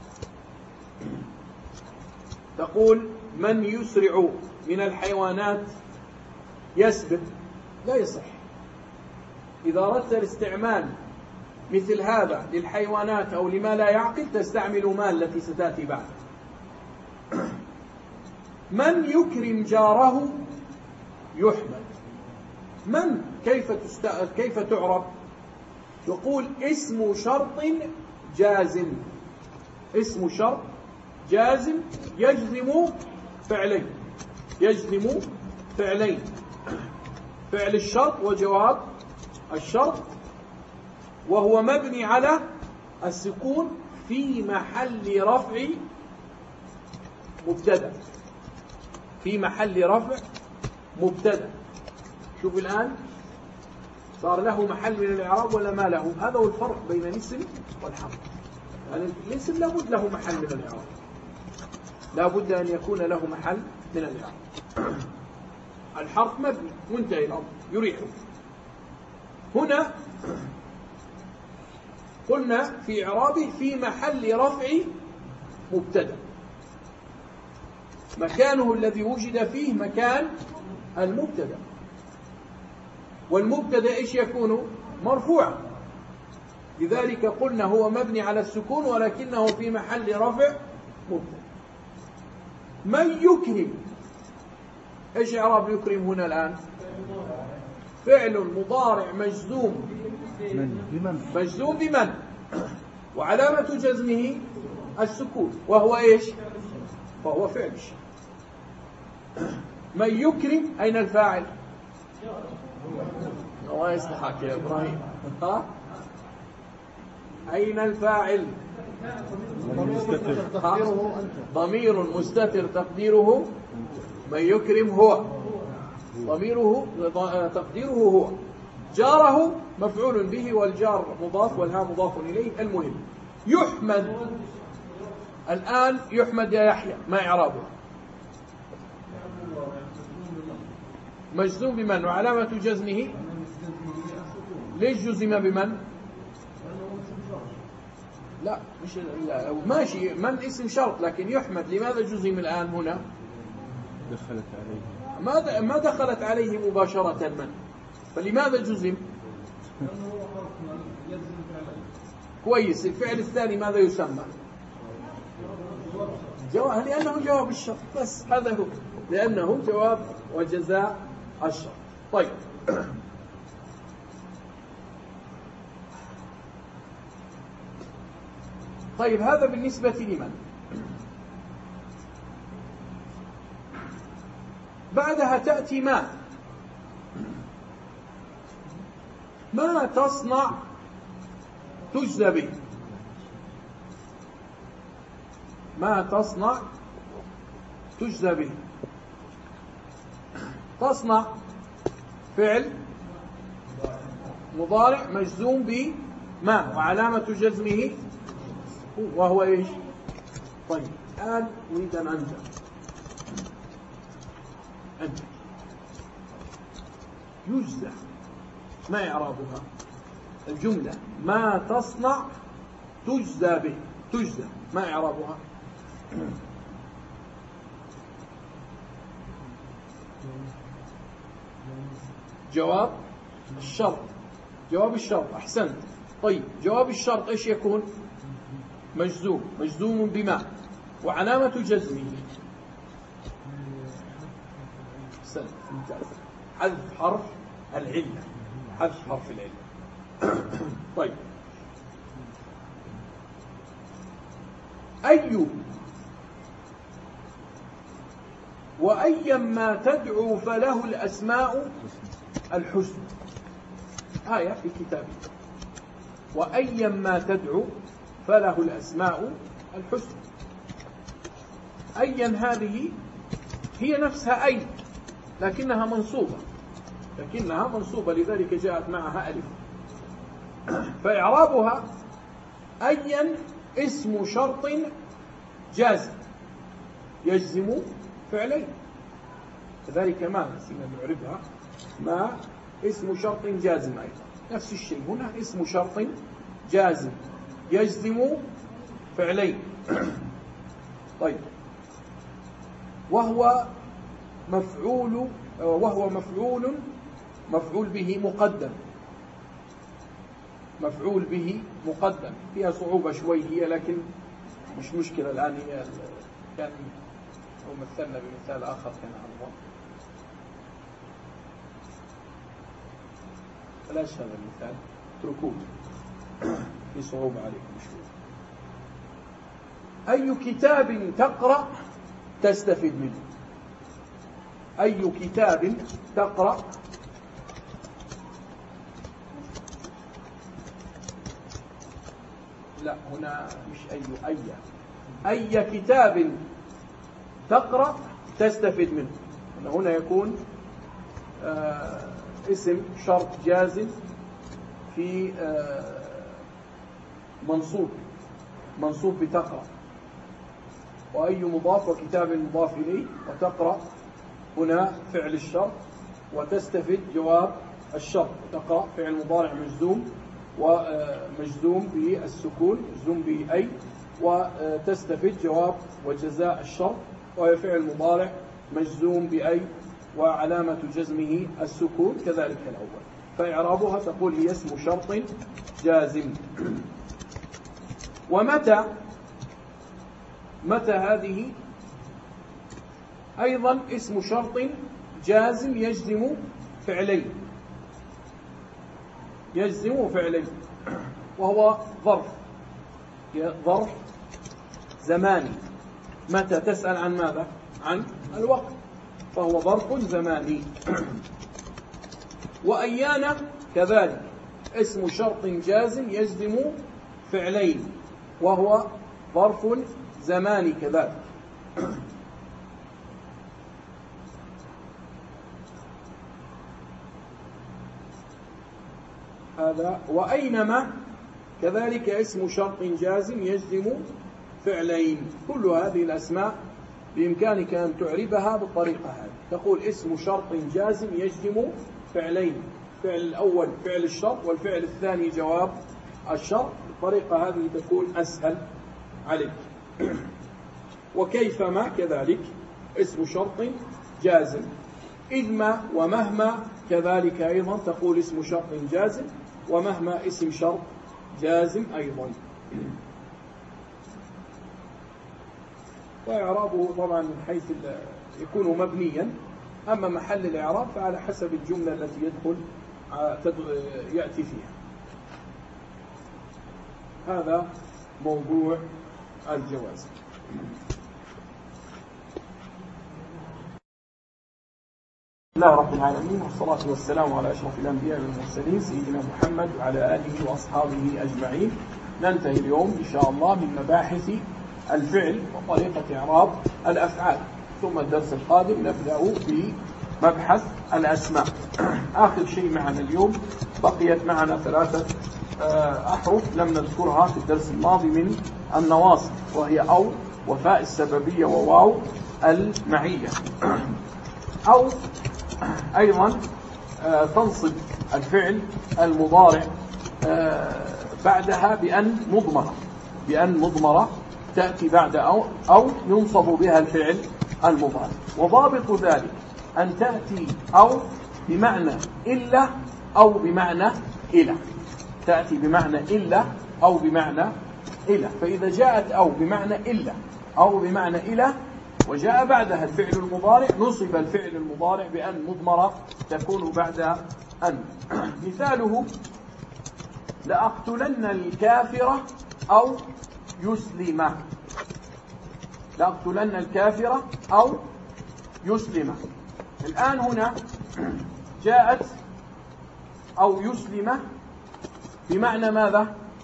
تقول من يسرع من الحيوانات يسبق، لا يصح. إذا أردت الاستعمال مثل هذا للحيوانات أو لما لا يعقل تستعمل ما التي ستأتي بعد. من يكرم جاره يحمد. من كيف تست... كيف تعرب؟ تقول اسم شرط جازم. اسم شرط جازم يجزم فعلين، يجزم فعلين، فعل الشرط وجواب الشرط، وهو مبني على السكون في محل رفع مبتدأ. في محل رفع مبتدأ. شوف الآن صار له محل من الإعراب ولا ما له؟ هذا هو الفرق بين الاسم والحرف. يعني الاسم لابد له محل من الإعراب، لابد أن يكون له محل من الإعراب. الحرف مبني وانتهي الأمر يريحه. هنا قلنا في إعرابه في محل رفع مبتدأ، مكانه الذي وجد فيه مكان المبتدأ، والمبتدأ إيش يكون؟ مرفوعا. لذلك قلنا هو مبني على السكون ولكنه في محل رفع مبتدأ. من يكرم، إيش إعراب يكرم هنا الآن؟ فعل مضارع مجزوم مجزوم بمن، وعلامة جزمه السكون، وهو إيش؟ فهو فعل. من يكرم أين الفاعل؟ الله يصلحك يا إبراهيم. ها؟ أين الفاعل؟ ضمير مستتر تقديره من يكرم هو، ضميره تقديره هو. جاره مفعول به والجار مضاف والها مضاف إليه. المهم يحمد. الآن يحمد يا يحيى ما إعرابه؟ مجزوم بمن وعلامة جزمه. ليش جزم بمن؟ لا مش لا ماشي، من اسم شرط لكن يحمد. لماذا جزم الآن هنا؟ دخلت عليه. ما ما دخلت عليه مباشرة من، فلماذا جزم؟ كويس. الفعل الثاني ماذا يسمى؟ جواب، لأنه جواب الشرط بس. هذا هو، لأنه جواب وجزاء الشرط. طيب طيب هذا بالنسبة لمن. بعدها تأتي ما. ما تصنع تجزى به. ما تصنع تجزى به. تصنع فعل مضارع مجزوم بما وعلامة جزمه وهو ايش؟ طيب الآن أريد أن أنجح أنجح يجزى. ما إعرابها؟ الجملة ما تصنع تجزى به. تجزى ما إعرابها؟ جواب الشرط. جواب الشرط أحسنت. طيب جواب الشرط إيش يكون؟ مجزوم. مجزوم بما وعلامة جزمه أحسنت ممتاز حذف حرف العلة. حذف حرف العلة. طيب أي وأيا ما تدعو فله الأسماء الحسنى. آية في كتابه. وأيا ما تدعو فله الأسماء الحسنى. أيا هذه هي نفسها أي لكنها منصوبة. لكنها منصوبة لذلك جاءت معها ألف. فإعرابها أيا اسم شرط جازم يجزم فعلين. كذلك ما نسينا نعرفها. ما اسم شرط جازم أيضا نفس الشيء. هنا اسم شرط جازم يجزم فعلين. طيب وهو مفعول وهو مفعول مفعول به مقدم. مفعول به مقدم. فيها صعوبة شوي هي لكن مش مشكلة. الآن هي كان أو مثلنا بمثال آخر كان عنه. بلاش هذا المثال اتركوه في صعوبة عليكم شوي. أي كتاب تقرأ تستفيد منه. أي كتاب تقرأ لا هنا مش أي أي أي كتاب تقرأ تستفيد منه. هنا يكون آه اسم شرط جازم في آه منصوب. منصوب بتقرأ. وأي مضاف وكتاب مضاف إليه وتقرأ هنا فعل الشرط وتستفيد جواب الشرط. تقرأ فعل مضارع مجزوم ومجزوم بالسكون مجزوم بأي وتستفيد جواب وجزاء الشرط وهي فعل مضارع مجزوم بأي وعلامة جزمه السكون كذلك الأول. فإعرابها تقول هي اسم شرط جازم. ومتى متى هذه أيضا اسم شرط جازم يجزم فعلين. يجزم فعلين وهو ظرف. ظرف زماني. متى تسأل عن ماذا؟ عن الوقت فهو ظرف زماني. وأيانا كذلك اسم شرط جازم يجزم فعلين وهو ظرف زماني كذلك. هذا. وأينما كذلك اسم شرط جازم يجزم فعلين. كل هذه الأسماء بإمكانك أن تعربها بالطريقة هذه. تقول اسم شرط جازم يجزم فعلين. فعل الأول فعل الشرط والفعل الثاني جواب الشرط. الطريقة هذه تكون أسهل عليك. وكيفما كذلك اسم شرط جازم. إذ ما ومهما كذلك أيضا تقول اسم شرط جازم ومهما اسم شرط جازم أيضا. وإعرابه طبعا من حيث يكون مبنيا. أما محل الإعراب فعلى حسب الجملة التي يدخل يأتي فيها. هذا موضوع الجواز. الله رب العالمين، والصلاة والسلام على أشرف الأنبياء والمرسلين سيدنا محمد وعلى آله وأصحابه أجمعين. ننتهي اليوم إن شاء الله من مباحث الفعل وطريقة إعراب الأفعال، ثم الدرس القادم نبدأ بمبحث الأسماء. آخر شيء معنا اليوم بقيت معنا ثلاثة أحرف لم نذكرها في الدرس الماضي من النواصب، وهي أو وفاء السببية وواو المعية. أو أيضا تنصب الفعل المضارع بعدها بأن مضمرة، بأن مضمرة تأتي بعد أو أو ينصب بها الفعل المضارع. وضابط ذلك أن تأتي أو بمعنى إلا أو بمعنى إلى، تأتي بمعنى إلا أو بمعنى إلى. فإذا جاءت أو بمعنى إلا أو بمعنى إلى وجاء بعدها الفعل المضارع نصب الفعل المضارع بأن مضمرة تكون بعد أن. مثاله: لأقتلن الكافرة أو يسلم. لأقتلن الكافرة أو يسلم. الآن هنا جاءت أو يسلم بمعنى ماذا؟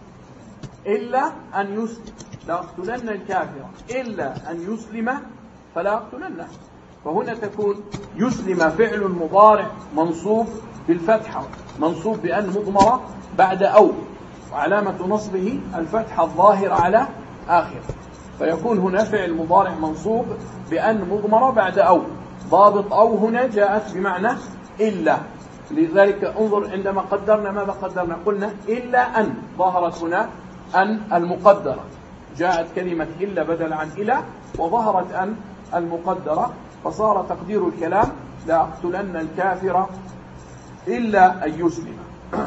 إلا أن يسلم. لأقتلن الكافرة إلا أن يسلم فلا أقتلنه. فهنا تكون يسلم فعل مضارع منصوب بالفتحة، منصوب بأن مضمرة بعد أو، وعلامة نصبه الفتحة الظاهرة على آخر، فيكون هنا فعل مضارع منصوب بأن مضمرة بعد أو. ضابط أو هنا جاءت بمعنى إلا، لذلك انظر عندما قدرنا ماذا قدرنا؟ قلنا إلا أن، ظهرت هنا أن المقدرة، جاءت كلمة إلا بدل عن إلى، وظهرت أن المقدرة، فصار تقدير الكلام: لأقتلن الكافر إلا أن يسلم.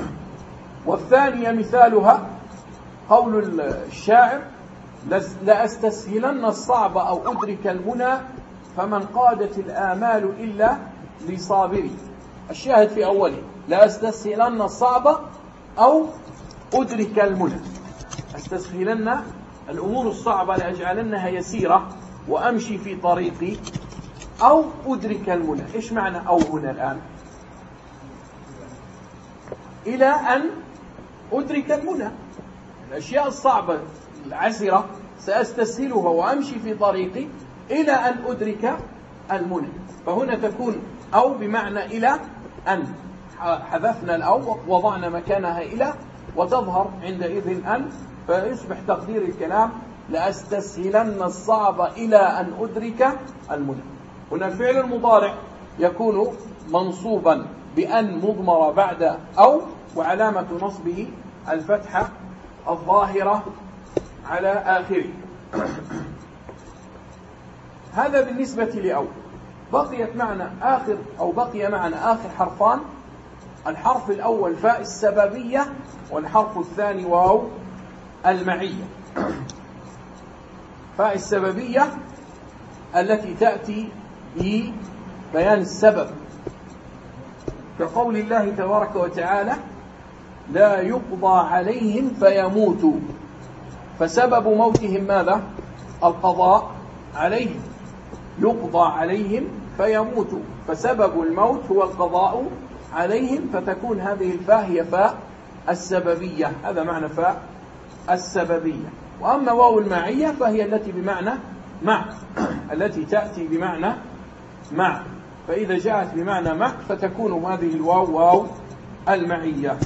والثانية مثالها قول الشاعر: لأستسهلن الصعب أو أدرك المنى فمن قادت الآمال إلا لصابري. الشاهد في أوله: لأستسهلن الصعب أو أدرك المنى. أستسهلن الأمور الصعبة لأجعلنها يسيرة وأمشي في طريقي، أو أدرك المنى. إيش معنى أو هنا الآن؟ إلى أن أدرك المنى. الأشياء الصعبة العسرة سأستسهلها وأمشي في طريقي إلى أن أدرك المنى. فهنا تكون أو بمعنى إلى أن، حذفنا الأو ووضعنا مكانها إلى، وتظهر عندئذ أن، فيصبح تقدير الكلام: لأستسهلن الصعب إلى أن أدرك المنى. هنا الفعل المضارع يكون منصوبا بأن مضمر بعد أو، وعلامة نصبه الفتحة الظاهرة على آخره. هذا بالنسبة لأو. بقيت معنا آخر أو بقي معنا آخر حرفان: الحرف الأول فاء السببية، والحرف الثاني واو المعية. فاء السببية التي تأتي ببيان السبب، كقول الله تبارك وتعالى: لا يقضى عليهم فيموتوا. فسبب موتهم ماذا؟ القضاء عليهم. يقضى عليهم فيموتوا، فسبب الموت هو القضاء عليهم، فتكون هذه الفاء هي فاء السببية. هذا معنى فاء السببية. وأما واو المعية فهي التي بمعنى مع، التي تأتي بمعنى مع. فإذا جاءت بمعنى مع فتكون هذه الواو واو المعية.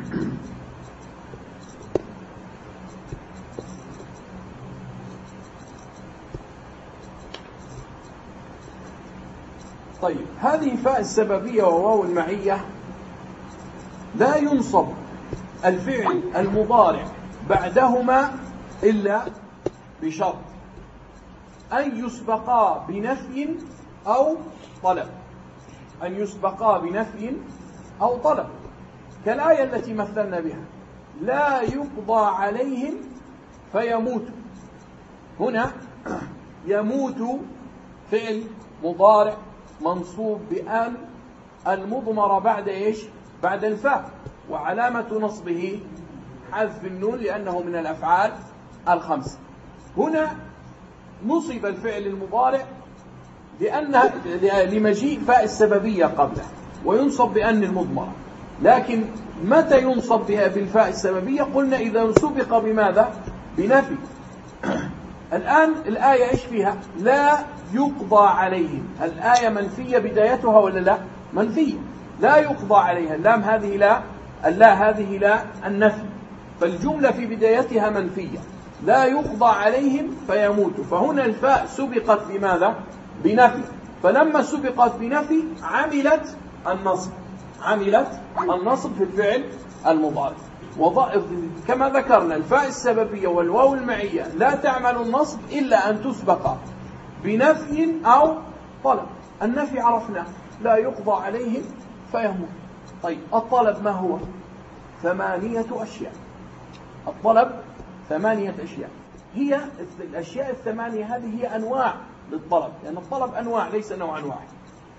طيب، هذه فاء السببية وواو المعية لا ينصب الفعل المضارع بعدهما إلا بشرط: أن يسبقا بنفي أو طلب. أن يسبقا بنفي أو طلب، كالآية التي مثلنا بها: لا يقضى عليهم فيموتوا. هنا يموت فعل مضارع منصوب بأن المضمر بعد إيش؟ بعد الفاء، وعلامة نصبه حذف النون لأنه من الأفعال الخمسة. هنا نصب الفعل المضارع لأن لمجيء فاء السببية قبله، وينصب بأن المضمرة. لكن متى ينصب بها بالفاء السببية؟ قلنا إذا سبق بماذا؟ بنفي. الآن الآية إيش فيها؟ لا يقضى عليهم. الآية منفية بدايتها ولا لا؟ منفية، لا يقضى عليها. اللام هذه لا، اللا هذه لا النفي، فالجملة في بدايتها منفية. لا يقضى عليهم فيموتوا، فهنا الفاء سبقت بماذا؟ بنفي. فلما سبقت بنفي عملت النصب، عملت النصب في الفعل المضارع. كما ذكرنا الفاء السببية والواو المعية لا تعمل النصب إلا أن تسبق بنفي أو طلب. النفي عرفنا لا يقضى عليهم فيموت. طيب الطلب ما هو؟ ثمانية أشياء. الطلب ثمانية أشياء، هي الأشياء الثمانية هذه هي أنواع للطلب، لأن الطلب أنواع ليس نوعا واحد.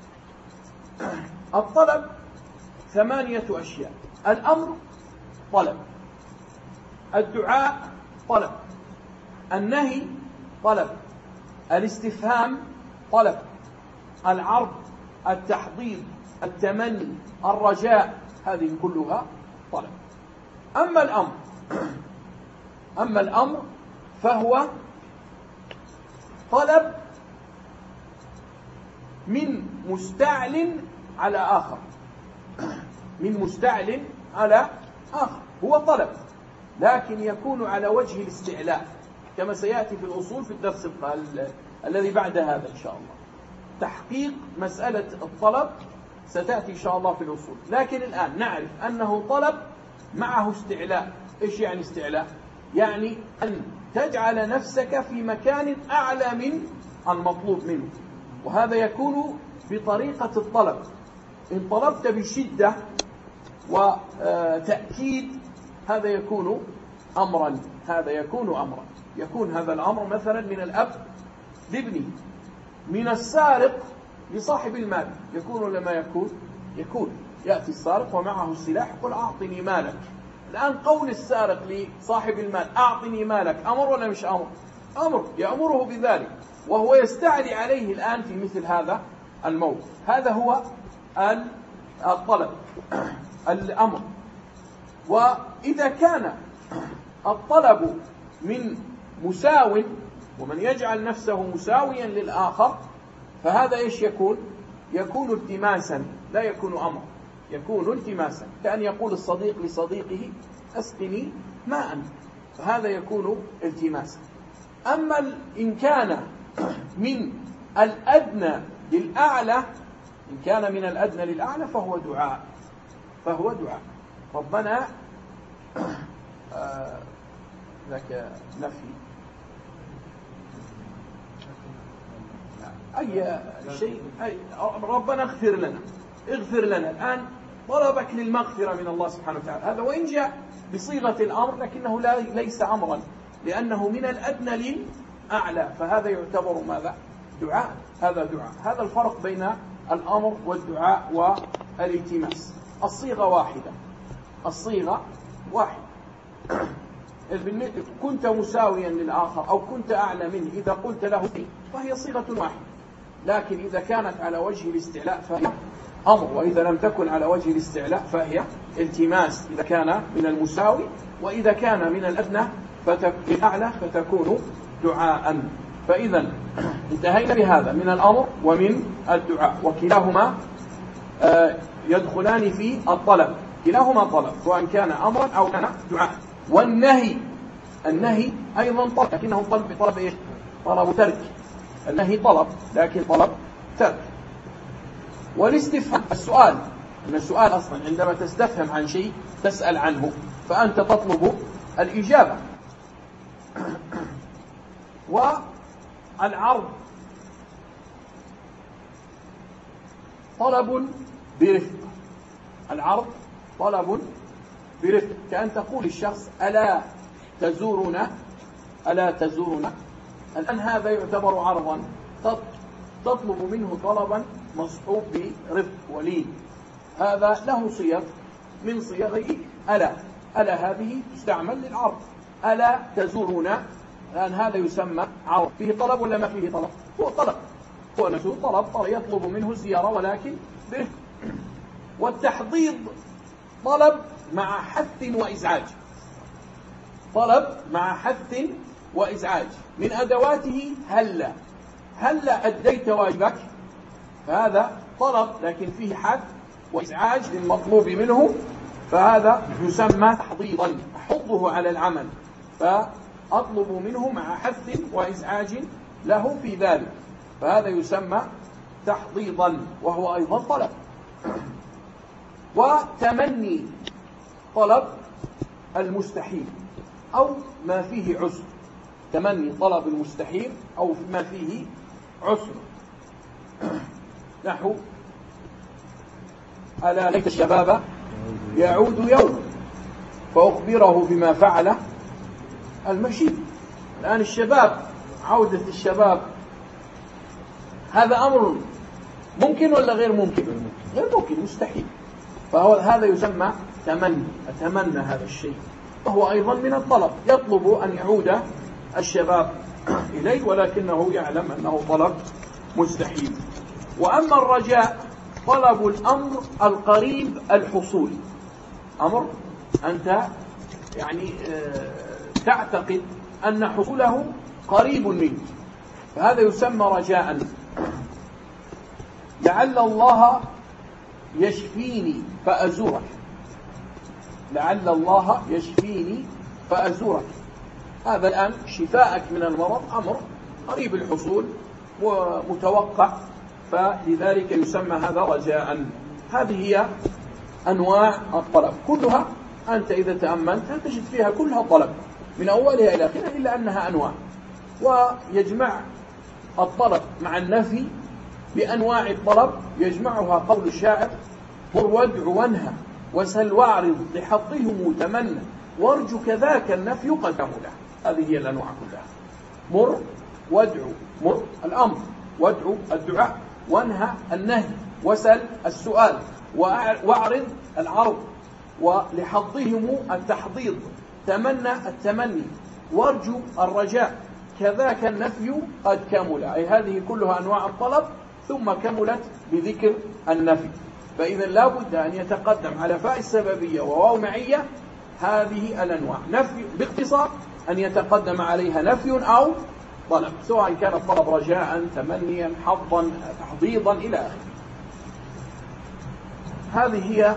الطلب ثمانية أشياء: الأمر طلب، الدعاء طلب، النهي طلب، الاستفهام طلب، العرض، التحضيض، التمني، الرجاء، هذه كلها طلب. أما الأمر أما الأمر فهو طلب من مستعل على آخر، من مستعل على آخر، هو طلب لكن يكون على وجه الاستعلاء، كما سيأتي في الأصول في الدرس الذي بعد هذا إن شاء الله. تحقيق مسألة الطلب ستأتي إن شاء الله في الأصول، لكن الآن نعرف أنه طلب معه استعلاء. إيش يعني استعلاء؟ يعني أن تجعل نفسك في مكان أعلى من المطلوب منه، وهذا يكون بطريقة الطلب. إن طلبت بشدة وتأكيد هذا يكون أمرا، هذا يكون أمرا يكون هذا الأمر مثلا من الأب لابنه، من السارق لصاحب المال، يكون ولا ما يكون؟ يكون. يأتي السارق ومعه السلاح يقول أعطني مالك. الآن قول السارق لصاحب المال أعطني مالك أمر ولا مش أمر؟ أمر، يأمره بذلك، وهو يستعلي عليه الآن في مثل هذا الموقف. هذا هو الطلب، الأمر. وإذا كان الطلب من مساو، ومن يجعل نفسه مساويا للآخر، فهذا إيش يكون؟ يكون التماسا، لا يكون أمر، يكون التماسا، كأن يقول الصديق لصديقه أسقني ماء، فهذا يكون التماسا. أما إن كان من الأدنى للأعلى، إن كان من الأدنى للأعلى فهو دعاء، فهو دعاء. ربنا آه لك نفي أي شيء، أي ربنا اغفر لنا، اغفر لنا. الآن طلبك للمغفرة من الله سبحانه وتعالى، هذا وإن جاء بصيغة الأمر لكنه لا ليس أمرا، لأنه من الأدنى للأعلى، فهذا يعتبر ماذا؟ دعاء. هذا دعاء. هذا الفرق بين الأمر والدعاء والالتماس. الصيغة واحدة، الصيغة واحدة. كنت مساويا للآخر أو كنت أعلى منه، إذا قلت له فهي صيغة واحدة، لكن إذا كانت على وجه الاستعلاء فهي أمر، وإذا لم تكن على وجه الاستعلاء فهي التماس، إذا كان من المساوي، وإذا كان من الأدنى الأعلى فتكون دعاء. فإذا انتهينا بهذا من الأمر ومن الدعاء، وكلاهما يدخلان في الطلب، كلاهما طلب سواء كان أمرا أو كان دعاء. والنهي، النهي أيضا طلب، لكنه طلب طلب إيش؟ طلب ترك. النهي طلب لكن طلب ترك. والاستفهام السؤال، من السؤال أصلا عندما تستفهم عن شيء تسأل عنه فأنت تطلب الإجابة. والعرض طلب برفق، العرض طلب برفق، كأن تقول الشخص ألا تزورنا، ألا تزورنا. الآن هذا يعتبر عرضا، تطلب منه طلبا مصحوب برفق ولين، هذا له صيغ من صيغ ألا. ألا هذه تستعمل للعرض، ألا تزورنا، الآن هذا يسمى عرض. فيه طلب ولا ما فيه طلب؟ هو طلب، هو نفسه طلب طلب يطلب منه الزيارة ولكن به. والتحضيض طلب مع حث وإزعاج، طلب مع حث وإزعاج. من أدواته هلا، هلا أديت واجبك، فهذا طلب لكن فيه حث وإزعاج للمطلوب منه، فهذا يسمى تحضيضا، أحضه على العمل، فأطلب منه مع حث وإزعاج له في ذلك، فهذا يسمى تحضيضا وهو أيضا طلب. وتمني طلب المستحيل أو ما فيه عسر، تمني طلب المستحيل أو ما فيه عسر، نحو ألا ليت الشباب يعود يوم فأخبره بما فعل المشيب. الآن الشباب، عودة الشباب، هذا أمر ممكن ولا غير ممكن؟ غير ممكن، مستحيل، فهو هذا يسمى تمني، أتمنى هذا الشيء، وهو أيضا من الطلب، يطلب أن يعود الشباب إليه ولكنه يعلم أنه طلب مستحيل. وأما الرجاء طلب الأمر القريب الحصول، أمر أنت يعني تعتقد أن حصوله قريب منك، فهذا يسمى رجاء. لعل الله يشفيني فأزورك، لعل الله يشفيني فأزورك، هذا الآن شفاءك من المرض أمر قريب الحصول ومتوقع، فلذلك يسمى هذا رجاء. هذه هي أنواع الطلب كلها، أنت إذا تأملت تجد فيها كلها طلب من أولها إلى آخرها، إلا أنها أنواع. ويجمع الطلب مع النفي بأنواع الطلب، يجمعها قول الشاعر: مر وادع وانهى وسل واعرض لحظهم تمنى وارجو كذاك النفي قد كمله. هذه هي الأنواع كلها. مر وادع، مر الأمر، وادع الدعاء، وانهى النهي، وسل السؤال، واعرض العرض، ولحظهم التحضيض، تمنى التمني، وارجو الرجاء، كذاك النفي قد كمل. أي هذه كلها أنواع الطلب ثم كملت بذكر النفي. فإذا لا بد أن يتقدم على فاء السببية وواو معية هذه الأنواع، نفي باختصار أن يتقدم عليها نفي أو طلب، سواء كان الطلب رجاء، تمنيا، حظا، تحضيضا إلى آخره. هذه هي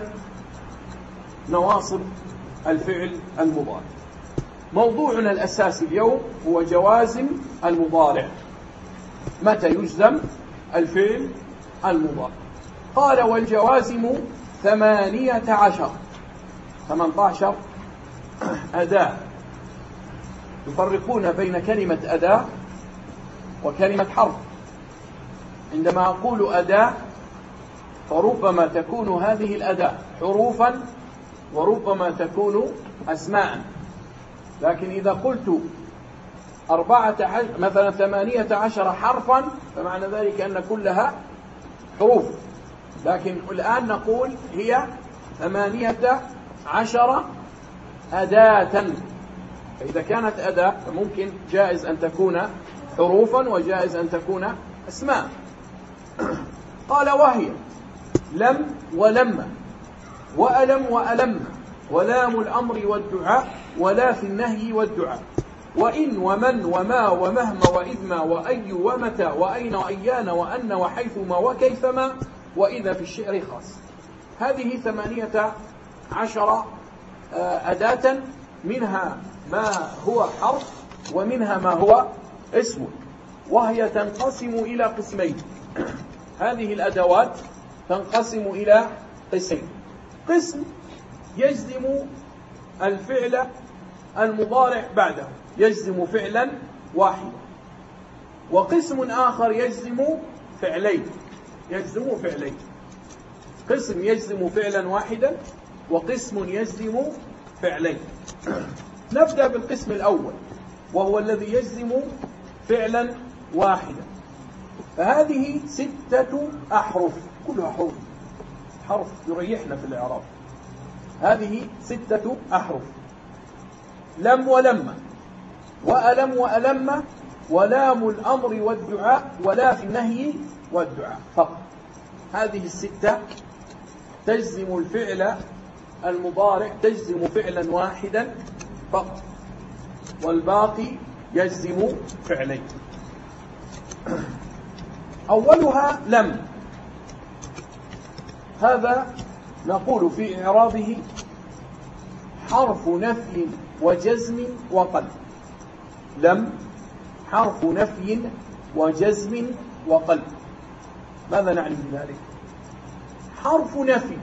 نواصب الفعل المضارع. موضوعنا الأساسي اليوم هو جوازم المضارع، متى يجزم الفعل المضارع. قال: والجوازم ثمانية عشر، ثمانية عشر أداة. يفرقون بين كلمة أداة وكلمة حرف. عندما أقول أداة فربما تكون هذه الأداة حروفا وربما تكون أسماء، لكن إذا قلت أربعة عشر مثلا ثمانية عشر حرفا فمعنى ذلك أن كلها حروف، لكن الآن نقول هي ثمانية عشر أداة. فإذا كانت أداة فممكن جائز أن تكون حروفا وجائز أن تكون أسماء. قال: وهي لم ولما وألم وألم ولام الأمر والدعاء ولا في النهي والدعاء وإن ومن وما ومهما وإذما وأي ومتى وأين وأيان وأن وحيثما وكيفما وإذا في الشعر خاص. هذه ثمانية عشر أداة، منها ما هو حرف ومنها ما هو اسم، وهي تنقسم إلى قسمين. هذه الأدوات تنقسم إلى قسمين: قسم يجزم الفعل المضارع بعده، يجزم فعلا واحدا، وقسم آخر يجزم فعلين، يجزم فعلين. قسم يجزم فعلا واحدا وقسم يجزم فعلين. نبدأ بالقسم الأول وهو الذي يجزم فعلا واحدا. فهذه ستة أحرف، كلها حروف، حرف يريحنا في الإعراب. هذه ستة أحرف: لم ولما وألم وألم ولام الأمر والدعاء ولا في النهي والدعاء فقط. هذه الستة تجزم الفعل المضارع، تجزم فعلا واحدا فقط، والباقي يجزم فعلين. أولها لم، هذا نقول في إعرابه حرف نفي وجزم وقلب. لم حرف نفي وجزم وقلب. ماذا نعني بذلك؟ حرف نفي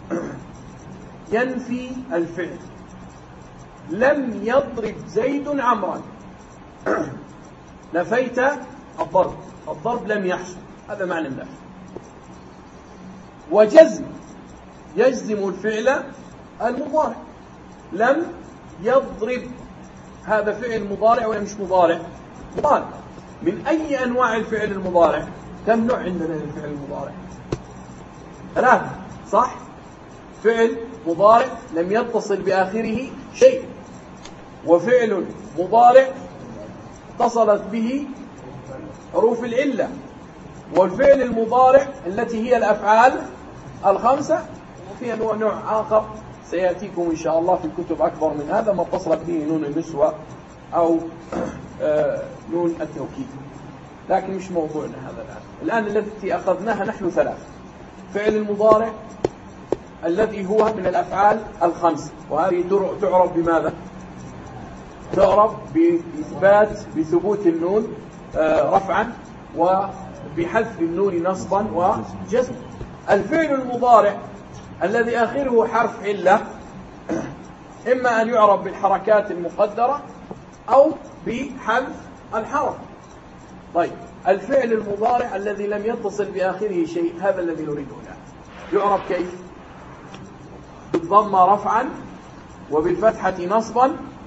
ينفي الفعل. لم يضرب زيد عمرا، نفيت الضرب، الضرب لم يحصل، هذا معنى النفي. وجزم يجزم الفعل المضارع. لم يضرب، هذا فعل مضارع ولا مش مضارع؟ مضارع. من أي أنواع الفعل المضارع؟ كم نوع عندنا للفعل المضارع؟ ثلاثة، صح؟ فعل مضارع لم يتصل بآخره شيء، وفعل مضارع اتصلت به حروف العلة، والفعل المضارع التي هي الأفعال الخمسة، وفيها نوع نوع آخر سيأتيكم إن شاء الله في الكتب أكبر من هذا، ما اتصلت به نون النسوة أو آه نون التوكيد، لكن مش موضوعنا هذا الآن. الآن التي أخذناها نحن ثلاث: فعل المضارع الذي هو من الأفعال الخمس، وهذه تعرف بماذا؟ تعرف بإثبات بثبوت النون رفعا، وبحذف النون نصبا وجزم. الفعل المضارع الذي آخره حرف علة إما أن يعرف بالحركات المقدرة أو بحذف الحرف. طيب، الفعل المضارع الذي لم يتصل بآخره شيء، هذا الذي نريده الآن، يعرف كيف؟ بالضم رفعا، وبالفتحة نصبا،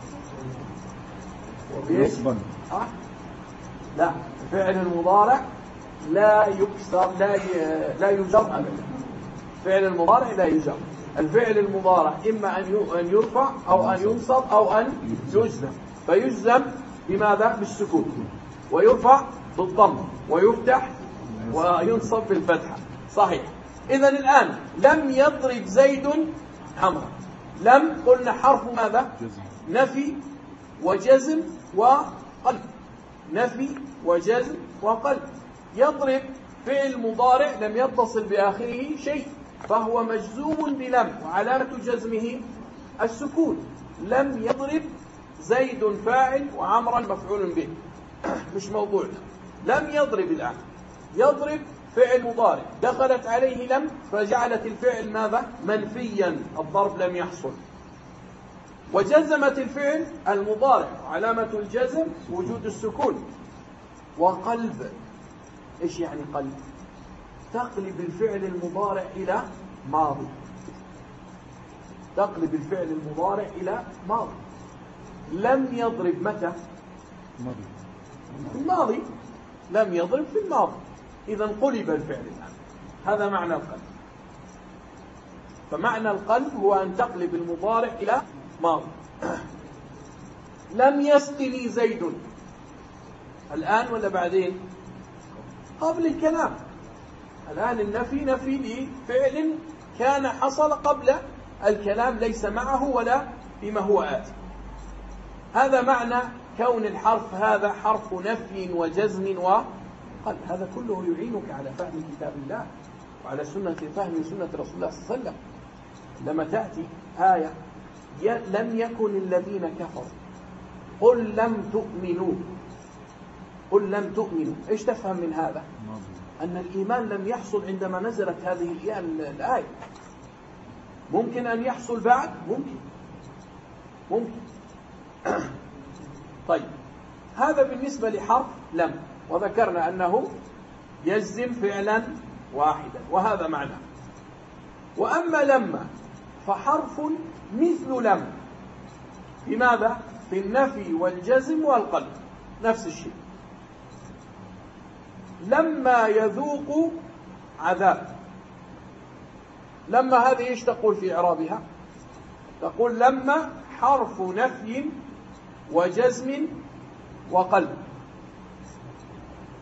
نصبا. أه؟ لا، فعل المضارع لا يكسر، لا لا يجر أبدا. فعل المضارع لا يجر. الفعل المضارع إما أن يرفع أو أن ينصب أو أن يجزم. فيجزم بماذا؟ بالسكون، ويرفع بالضم، ويفتح وينصب بالفتحة. صحيح. إذن الآن لم يضرب زيد عمرا، لم قلنا حرف ماذا؟ نفي وجزم وقلب. نفي وجزم وقلب. يضرب فعل مضارع لم يتصل بآخره شيء، فهو مجزوم بلم، وعلامة جزمه السكون. لم يضرب زيد فاعل وعمرا مفعول به، مش موضوعنا. لم يضرب الآن، يضرب فعل مضارع دخلت عليه لم فجعلت الفعل ماذا؟ منفيا، الضرب لم يحصل. وجزمت الفعل المضارع، علامة الجزم وجود السكون. وقلب، إيش يعني قلب؟ تقلب الفعل المضارع إلى ماضي، تقلب الفعل المضارع إلى ماضي. لم يضرب متى؟ في الماضي. لم يضرب في الماضي، إذا قلب الفعل الآن. هذا معنى القلب. فمعنى القلب هو أن تقلب المضارع إلى ماضي. لم يسقني زيد، الآن ولا بعدين؟ قبل الكلام. الآن النفي نفي لفعل كان حصل قبل الكلام، ليس معه ولا بما هو آتي. هذا معنى كون الحرف هذا حرف نفي وجزم وقلب. هذا كله يعينك على فهم كتاب الله وعلى سنة فهم سنة رسول الله صلى الله عليه وسلم. لما تأتي آية لم يكن الذين كفروا، قل لم تؤمنوا، قل لم تؤمنوا، إيش تفهم من هذا؟ أن الإيمان لم يحصل عندما نزلت هذه الآية. ممكن أن يحصل بعد، ممكن ممكن طيب، هذا بالنسبة لحرف لم، وذكرنا أنه يجزم فعلا واحدا، وهذا معناه. وأما لما فحرف مثل لم، لماذا؟ في النفي والجزم والقلب نفس الشيء. لما يذوق عذاب، لما هذه ايش تقول في إعرابها؟ تقول لما حرف نفي وجزم وقلب.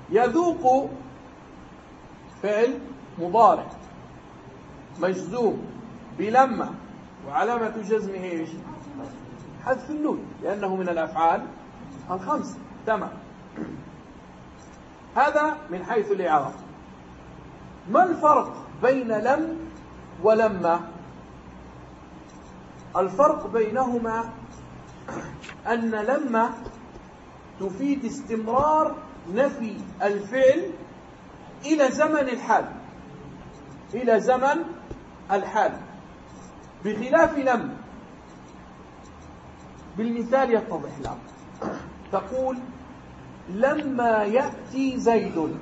يذوق فعل مضارع مجزوم بلما وعلامة جزمه ايش؟ حذف النون لأنه من الأفعال الخمسة. تمام. هذا من حيث الإعراب. ما الفرق بين لم ولما؟ الفرق بينهما أن لما تفيد استمرار نفي الفعل إلى زمن الحال، إلى زمن الحال، بخلاف لم. بالمثال يتضح الأمر. تقول لما يأتي زيد.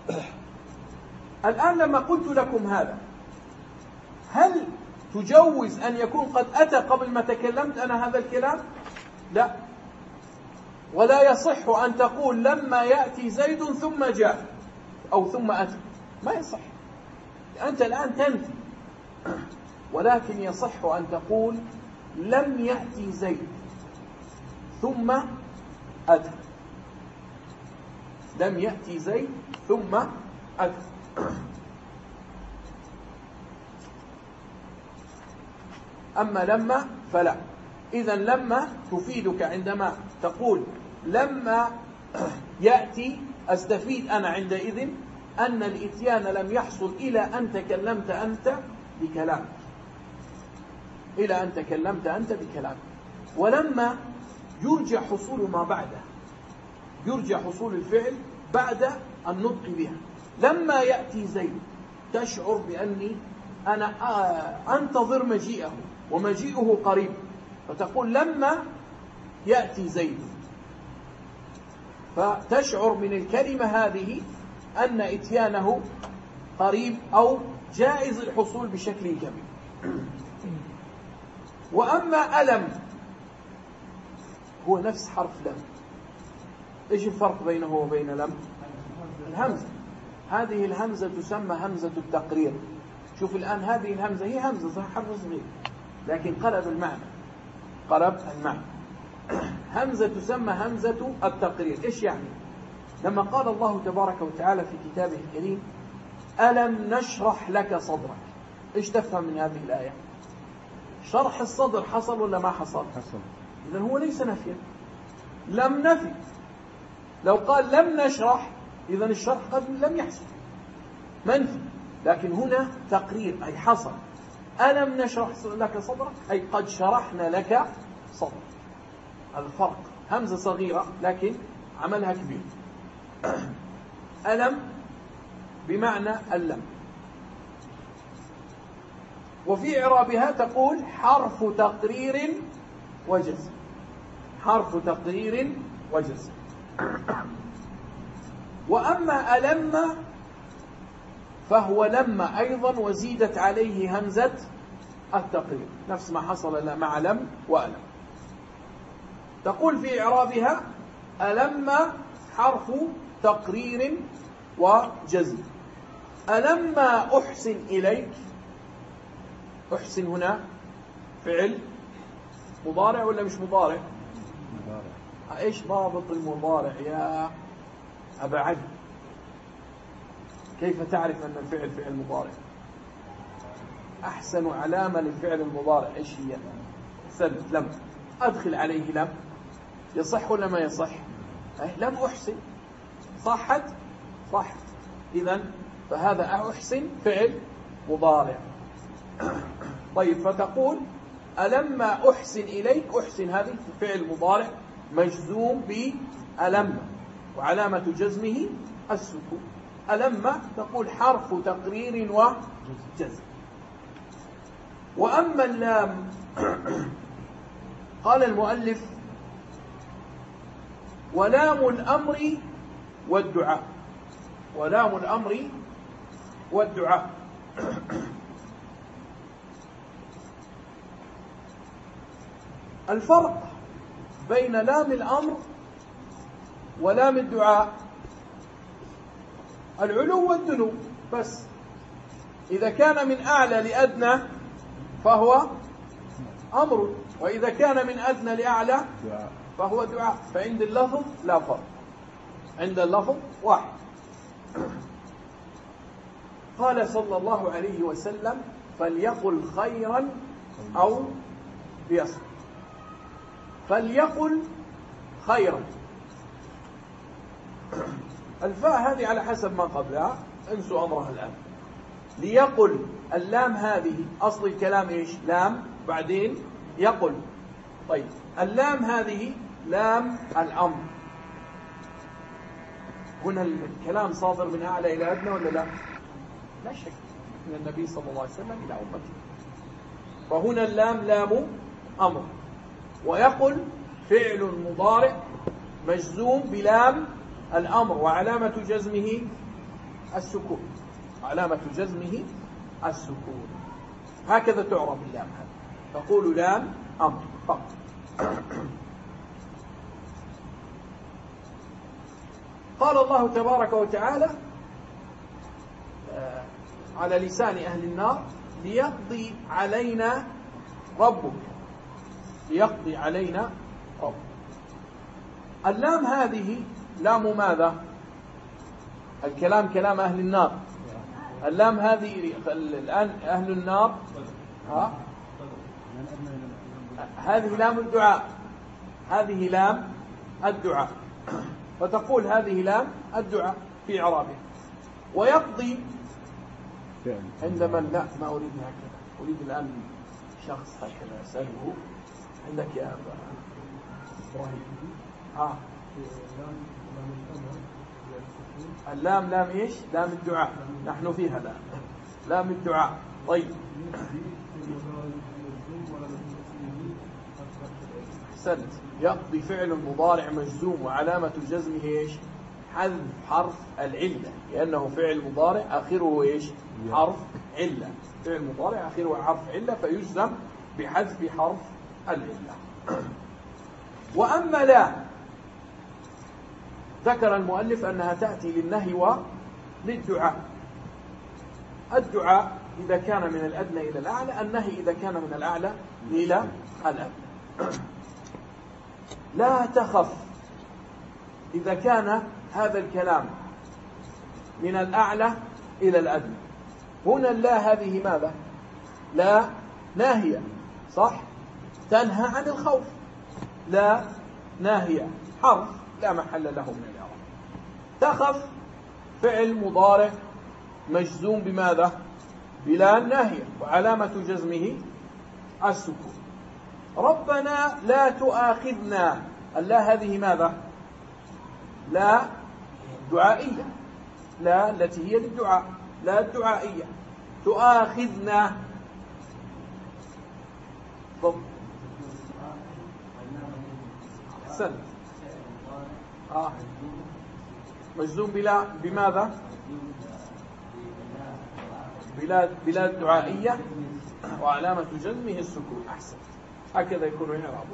الآن لما قلت لكم هذا، هل تجوز أن يكون قد أتى قبل ما تكلمت أنا هذا الكلام؟ لا. ولا يصح أن تقول لما يأتي زيد ثم جاء أو ثم أتى، ما يصح، أنت الآن تنفي. ولكن يصح أن تقول لم يأتي زيد ثم أتى، لم يأتي زيد ثم أتى. أما لما فلا. إذن لما تفيدك عندما تقول لما يأتي، أستفيد أنا عندئذ أن الإتيان لم يحصل إلى أن تكلمت أنت بكلامك، إلى أن تكلمت أنت بكلامك. ولما يرجى حصول ما بعده، يرجى حصول الفعل بعد النطق بها. لما يأتي زيد تشعر بأني أنا أنتظر مجيئه ومجيئه قريب، فتقول لما يأتي زيد، فتشعر من الكلمة هذه أن إتيانه قريب أو جائز الحصول بشكل كبير. وأما ألم هو نفس حرف لم. إيش الفرق بينه وبين لم؟ الهمزة. هذه الهمزة تسمى همزة التقرير. شوف الآن هذه الهمزة هي همزة صح، حرف صغير لكن قلب المعنى، قلب المعنى. همزة تسمى همزة التقرير. إيش يعني؟ لما قال الله تبارك وتعالى في كتابه الكريم ألم نشرح لك صدرك، إيش تفهم من هذه الآية؟ شرح الصدر حصل ولا ما حصل؟ حصل. إذن هو ليس نفيا، لم نفي. لو قال لم نشرح إذن الشرح قد لم يحصل، منفي. لكن هنا تقرير أي حصل. ألم نشرح لك صدرك أي قد شرحنا لك صدرك. الفرق همزة صغيرة لكن عملها كبير. ألم بمعنى اللم. وفي إعرابها تقول حرف تقرير وجزم، حرف تقرير وجزم. وأما ألم فهو لما أيضا وزيدت عليه همزة التقرير، نفس ما حصل مع لم وألم. تقول في إعرابها ألم حرف تقرير وجزم. ألما أحسن إليك، أحسن هنا فعل مضارع ولا مش مضارع؟ مضارع. إيش ضابط المضارع يا أبا عدي؟ كيف تعرف أن الفعل فعل مضارع؟ أحسن علامة للفعل المضارع إيش هي؟ سد لم. أدخل عليه لم، يصح ولا ما يصح؟ أه لم أحسن، صحت صح. إذن فهذا أحسن فعل مضارع. طيب، فتقول ألما أحسن إليك، أحسن هذه فعل مضارع مجزوم بألم وعلامة جزمه السكون. ألما تقول حرف تقرير وجزم. وأما اللام قال المؤلف ولام الأمر والدعاء، ولام الأمر والدعاء. الفرق بين لام الأمر ولام الدعاء العلو والدنو بس. إذا كان من أعلى لأدنى فهو أمر، وإذا كان من أدنى لأعلى فهو دعاء. فعند اللفظ لا فرق، عند اللفظ واحد. قال صلى الله عليه وسلم فليقل خيرا أو ليصمت. فليقل خيرا، الفاء هذه على حسب ما قبلها، انسوا أمرها الآن. ليقل، اللام هذه أصل الكلام إيش؟ لام بعدين يقل. طيب اللام هذه لام الأمر. هنا الكلام صادر من أعلى إلى أدنى ولا لا؟ لا شك، من النبي صلى الله عليه وسلم إلى أمته. فهنا اللام لام أمر. ويقل فعل مضارع مجزوم بلام الأمر وعلامة جزمه السكون، علامة جزمه السكون. هكذا تعرف اللام هذه، تقول لام أمر فقط. قال الله تبارك وتعالى على لسان أهل النار ليقضي علينا ربك، ليقضي علينا ربك. اللام هذه لام ماذا؟ الكلام كلام أهل النار. اللام هذه الآن أهل النار ها؟ هذه لام الدعاء، هذه لام الدعاء، فتقول هذه لام الدعاء في إعرابها. ويقضي عندما لا ما أريد هكذا، أريد الآن شخص هكذا أسأله. عندك يا إبراهيم ها؟ اللام لام إيش؟ لام الدعاء، نحن فيها الآن لام الدعاء. طيب أحسنت. يقضي فعل مضارع مجزوم وعلامة جزمه إيش؟ حذف حرف العلة، لأنه فعل مضارع آخره إيش؟ حرف علة. فعل مضارع آخره حرف علة فيجزم بحذف حرف العلة. وأما لا، ذكر المؤلف أنها تأتي للنهي وللدعاء. الدعاء إذا كان من الأدنى إلى الأعلى، النهي إذا كان من الأعلى إلى الأدنى. لا تخف إذا كان هذا الكلام من الأعلى إلى الأدنى. هنا لا هذه ماذا؟ لا ناهية، صح؟ تنهى عن الخوف. لا ناهية حرف لا محل له من الإعراب. تخف فعل مضارع مجزوم بماذا؟ بلا ناهية وعلامة جزمه السكون. ربنا لا تؤاخذنا، اللا هذه ماذا؟ لا دعائية، لا التي هي للدعاء، لا الدعائية. تؤاخذنا أحسن آه. مجزوم بلا بماذا؟ بلا بلا دعائية وعلامة جزمه السكون. أحسن، هكذا يكون إعرابه.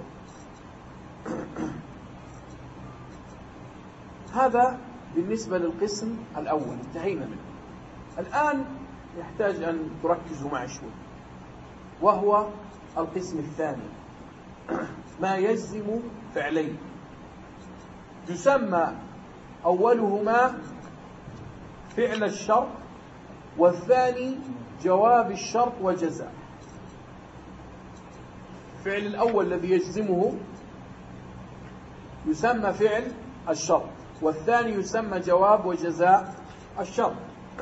هذا بالنسبة للقسم الأول، انتهينا منه. الآن يحتاج أن تركزوا معي شوي، وهو القسم الثاني، ما يجزم فعلين. يسمى أولهما فعل الشرط، والثاني جواب الشرط وجزاء. الفعل الأول الذي يجزمه يسمى فعل الشرط، والثاني يسمى جواب وجزاء الشرط.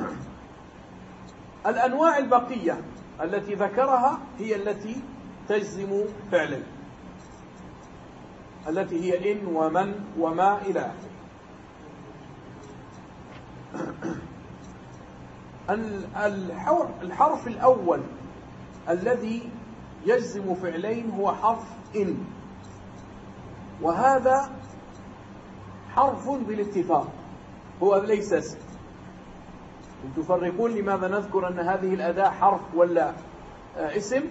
الأنواع البقية التي ذكرها هي التي تجزم فعلين، التي هي إن ومن وما إلى آخره. الحرف الأول الذي يجزم فعلين هو حرف إن، وهذا حرف بالاتفاق، هو ليس اسم. تفرقون لماذا نذكر أن هذه الأداة حرف ولا اسم؟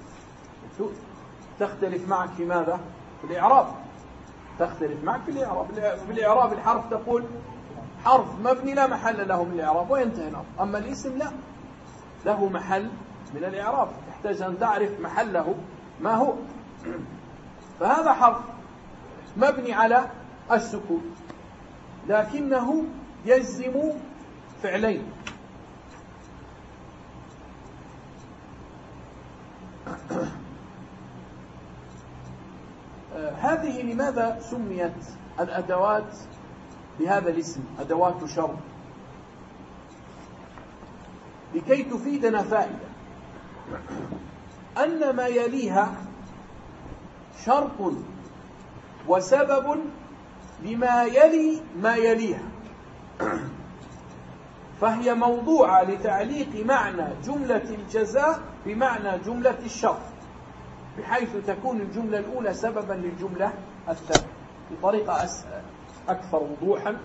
تختلف معك في ماذا؟ في الإعراب. تختلف معك في الإعراب. في الإعراب الحرف تقول حرف مبني لا محل له من الإعراب وينتهي الأمر. أما الاسم لا، له محل من الإعراب، تحتاج أن تعرف محله ما هو. فهذا حرف مبني على السكون، لكنه يجزم فعلين. هذه لماذا سميت الأدوات بهذا الاسم أدوات شرط؟ لكي تفيدنا فائدة أن ما يليها شرط وسبب لما يلي ما يليها، فهي موضوعة لتعليق معنى جملة الجزاء بمعنى جملة الشرط، بحيث تكون الجملة الأولى سببا للجملة الثانية بطريقة أكثر وضوحا.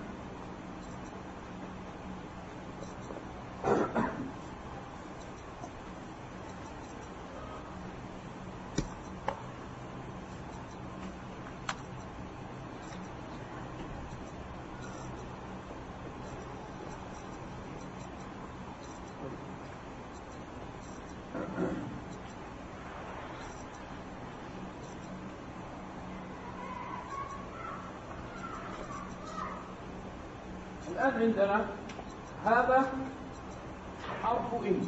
الآن عندنا هذا حرف إن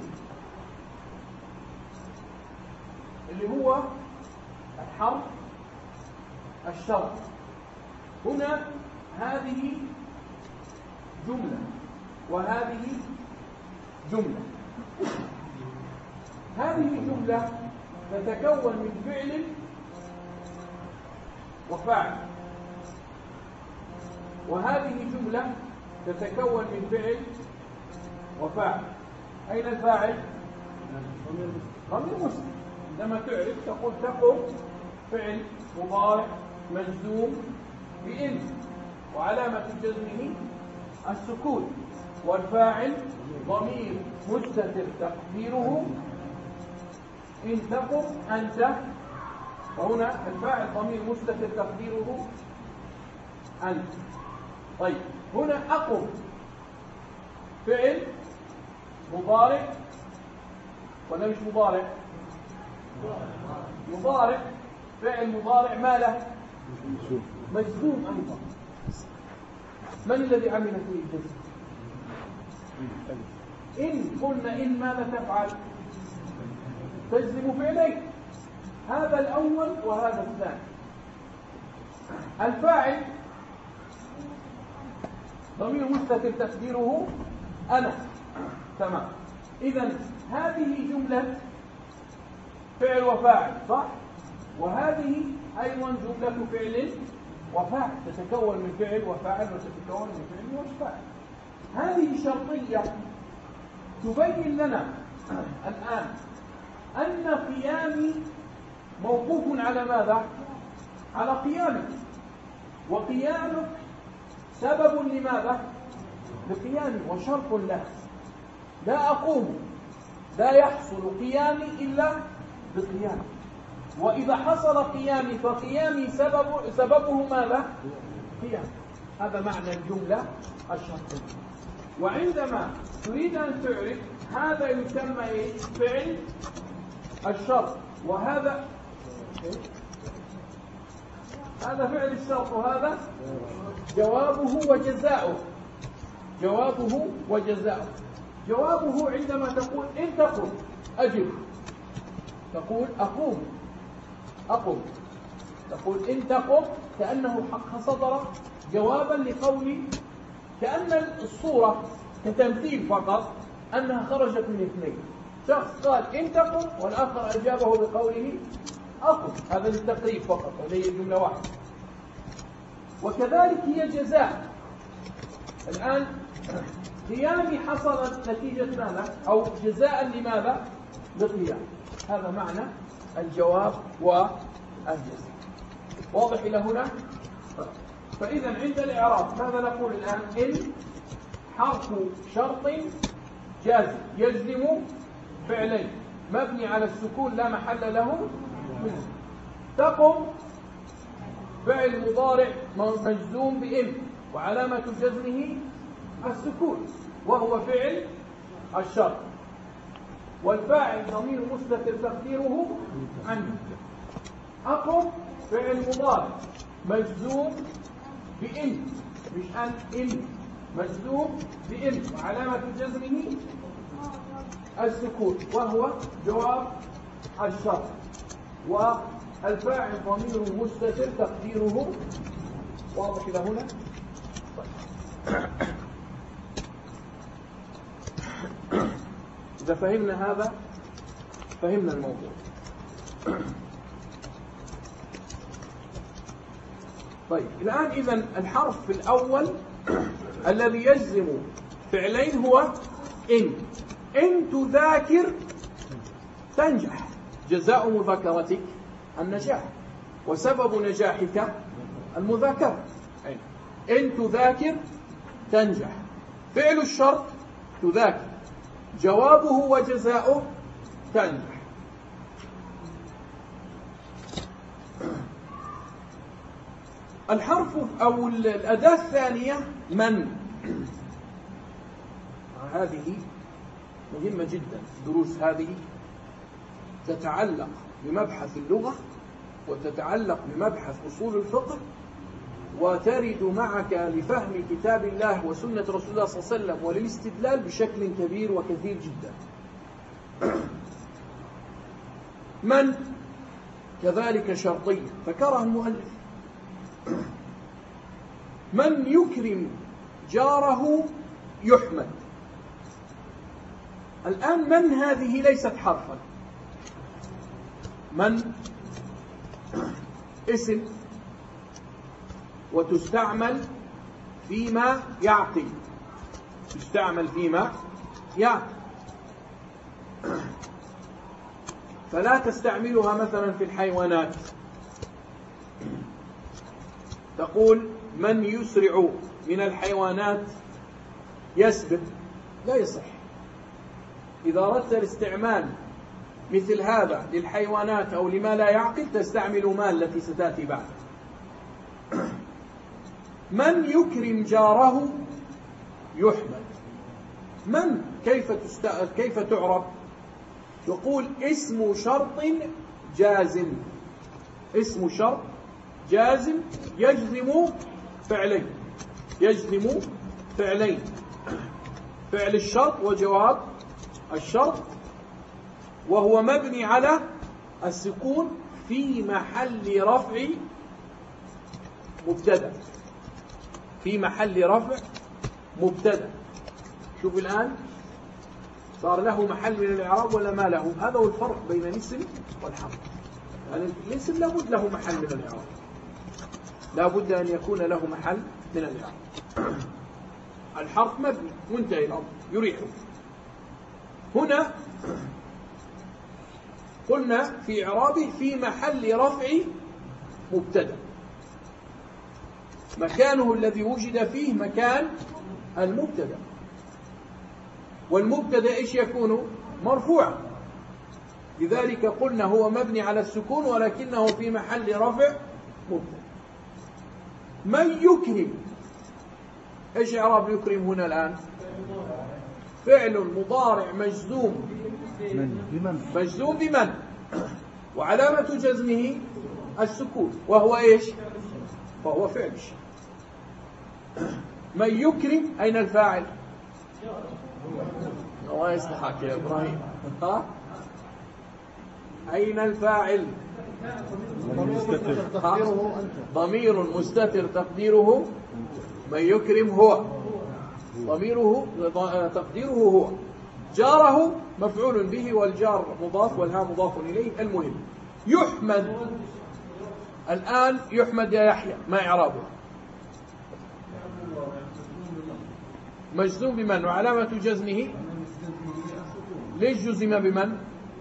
اللي هو الحرف الشرط. هنا هذه جملة وهذه جملة. هذه جملة تتكون من فعل وفاعل، وهذه جملة تتكون من فعل وفاعل. أين الفاعل؟ ضمير مسلم. عندما تعرف تقول تقم فعل مضارع مجزوم بإن وعلامة جزمه السكون، والفاعل ضمير مستتر تقديره إن تقم أنت. وهنا الفاعل ضمير مستتر تقديره أنت. طيب هنا أقم فعل مضارع ولا مش مضارع؟ مضارع. فعل مضارع ما له؟ مجزوم أيضا. من الذي عمل فيه الجزم؟ إن قلنا إن ماذا تفعل؟ تجزم فعلين، هذا الأول وهذا الثاني. الفاعل ضمير مستتر تقديره أنا. تمام. إذن هذه جملة فعل وفاعل صح؟ وهذه أيضا جملة فعل وفاعل تتكون من فعل وفاعل وتتكون من فعل وفاعل. هذه شرطية تبين لنا الآن أن قيامي موقوف على ماذا؟ على قيامك، وقيامك سبب لماذا؟ لقيامي وشرط له. لا أقوم، لا يحصل قيامي إلا بقيامي، وإذا حصل قيامي فقيامي سبب سببه ماذا؟ قيام. هذا معنى الجملة الشرطية. وعندما تريد أن تعرف هذا يسمى إيه؟ فعل الشرط، وهذا هذا فعل الشرط، وهذا جوابه وجزاؤه. جوابه وجزاؤه. جوابه عندما تقول إن تقم أجب، تقول أقوم أقم، تقول إن تقم كأنه حق صدر جوابا لقولي، كأن الصورة كتمثيل فقط أنها خرجت من اثنين. شخص قال إن تقم والآخر أجابه بقوله أقم، هذا للتقريب فقط، هذه جملة واحدة. وكذلك هي جزاء. الآن قيامي حصلت نتيجة ماذا؟ أو جزاء لماذا؟ لقيام. هذا معنى الجواب والجزاء. واضح إلى هنا؟ فإذا عند الإعراب ماذا نقول الآن؟ إن حرف شرط جازم يجزم فعلين مبني على السكون لا محل له منه. تقم فعل مضارع مجزوم بإن وعلامة جزمه السكون وهو فعل الشرط، والفاعل ضمير مستتر تقديره عنه. أقم فعل مضارع مجزوم بإن، مش أن إن مجزوم بإن وعلامة جزمه السكون وهو جواب الشرط، والفاعل ضمير مستتر تقديره واضح إلى هنا. إذا فهمنا هذا فهمنا الموضوع. طيب الآن إذن الحرف الأول الذي يجزم فعلين هو إن. إن تذاكر تنجح، جزاء مذاكرتك النجاح، وسبب نجاحك المذاكرة. إن تذاكر تنجح، فعل الشرط تذاكر، جوابه وجزاؤه تنجح. الحرف أو الأداة الثانية من. هذه مهمة جدا. دروس هذه تتعلق بمبحث اللغة وتتعلق بمبحث أصول الفقه، وترد معك لفهم كتاب الله وسنة رسول الله صلى الله عليه وسلم وللاستدلال بشكل كبير وكثير جدا. من كذلك شرطية ذكرها المؤلف. من يكرم جاره يحمد. الآن من هذه ليست حرفا. من اسم وتستعمل فيما يعقل، تستعمل فيما يعقل، فلا تستعملها مثلا في الحيوانات. تقول من يسرع من الحيوانات يسبق، لا يصح. إذا أردت الاستعمال مثل هذا للحيوانات أو لما لا يعقل تستعمل ما التي ستأتي بعد. من يكرم جاره يحمد. من كيف تست... كيف تعرف؟ تقول اسم شرط جازم. اسم شرط جازم يجزم فعلين، يجزم فعلين، فعل الشرط وجواب الشرط، وهو مبني على السكون في محل رفع مبتدأ. في محل رفع مبتدأ. شوف الآن صار له محل من الإعراب ولا ما له؟ هذا هو الفرق بين الاسم والحرف. يعني الاسم لابد له محل من الإعراب، لابد أن يكون له محل من الإعراب. الحرف مبني منتهي الأمر يريحه. هنا قلنا في إعرابه في محل رفع مبتدأ، مكانه الذي وجد فيه مكان المبتدأ، والمبتدأ إيش يكون؟ مرفوعا. لذلك قلنا هو مبني على السكون ولكنه في محل رفع مبتدأ. من يكرم، إيش إعراب يكرم هنا الآن؟ فعل مضارع مجزوم بمن، مجزوم بمن، وعلامة جزمه السكون، وهو إيش؟ فهو فعل. من يكرم أين الفاعل؟ الله يصلحك يا إبراهيم. ها؟ أين الفاعل؟ ضمير مستتر تقديره من يكرم هو، ضميره تقديره هو. جاره مفعول به والجار مضاف والها مضاف إليه. المهم يحمد. الآن يحمد يا يحيى ما إعرابه؟ مجزوم بمن وعلامة جزمه. ليش جزم بمن؟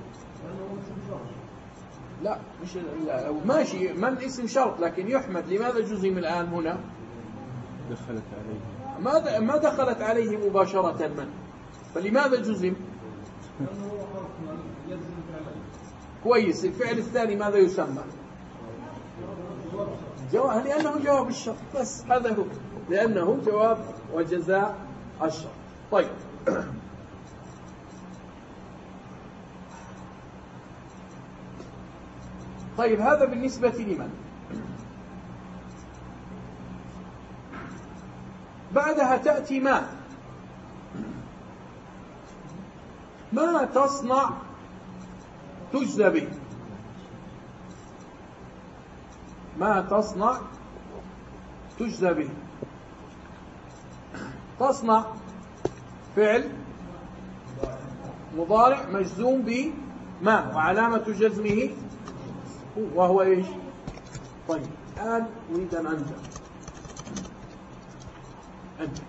لا مش لا. ماشي من اسم شرط لكن يحمد. لماذا جزم الآن هنا؟ دخلت عليه. ما ما دخلت عليه مباشرة من، فلماذا جزم؟ كويس. الفعل الثاني ماذا يسمى؟ جواب، لأنه جواب الشرط بس. هذا هو، لأنه جواب وجزاء الشرط. طيب طيب هذا بالنسبة لمن. بعدها تأتي ما. ما تصنع تجزى به. ما تصنع تجزى به. تصنع فعل مضارع مجزوم بما وعلامة جزمه وهو ايش؟ طيب الآن نريد أن أنجح. أنجح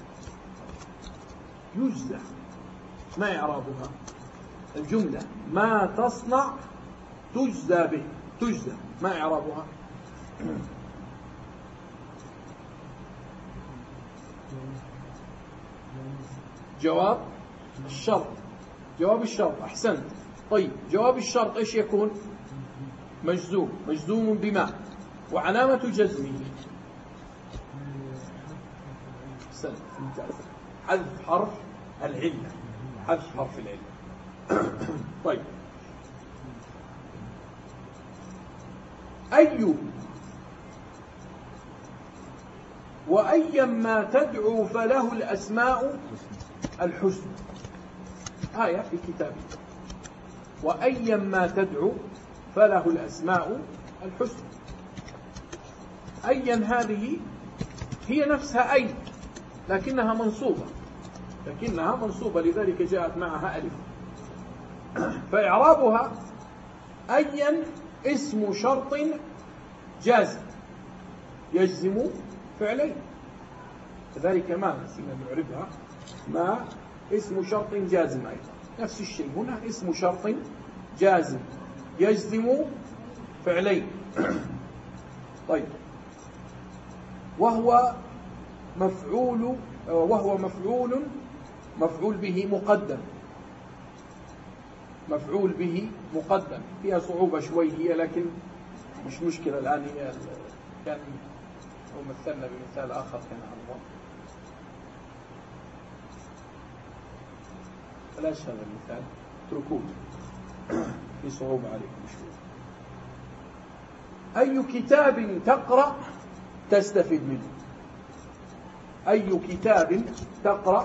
يجزى. ما إعرابها؟ الجملة ما تصنع تجزى به. تجزى ما إعرابها؟ جواب الشرط. جواب الشرط. أحسنت. طيب جواب الشرط إيش يكون؟ مجزوم. مجزوم بما وعلامة جزمه أحسنت. ممتاز. حذف حرف العلة. حذف حرف العلة. طيب أي وأيا ما تدعو فله الأسماء الحسنى. آية في كتابه. وأيا ما تدعو فله الأسماء الحسنى. أيا هذه هي نفسها أي لكنها منصوبة. لكنها منصوبة لذلك جاءت معها ألف. فإعرابها أيا اسم شرط جازم يجزم فعلين. كذلك ما نسينا نعرفها. ما اسم شرط جازم أيضا نفس الشيء. هنا اسم شرط جازم يجزم فعلين. طيب وهو مفعول وهو مفعول مفعول به مقدم. مفعول به مقدم. فيها صعوبة شوي هي لكن مش مشكلة. الآن هي كان هو مثلنا بمثال آخر كان أفضل. بلاش هذا المثال اتركوه في صعوبة عليكم شوي. أي كتاب تقرأ تستفيد منه. أي كتاب تقرأ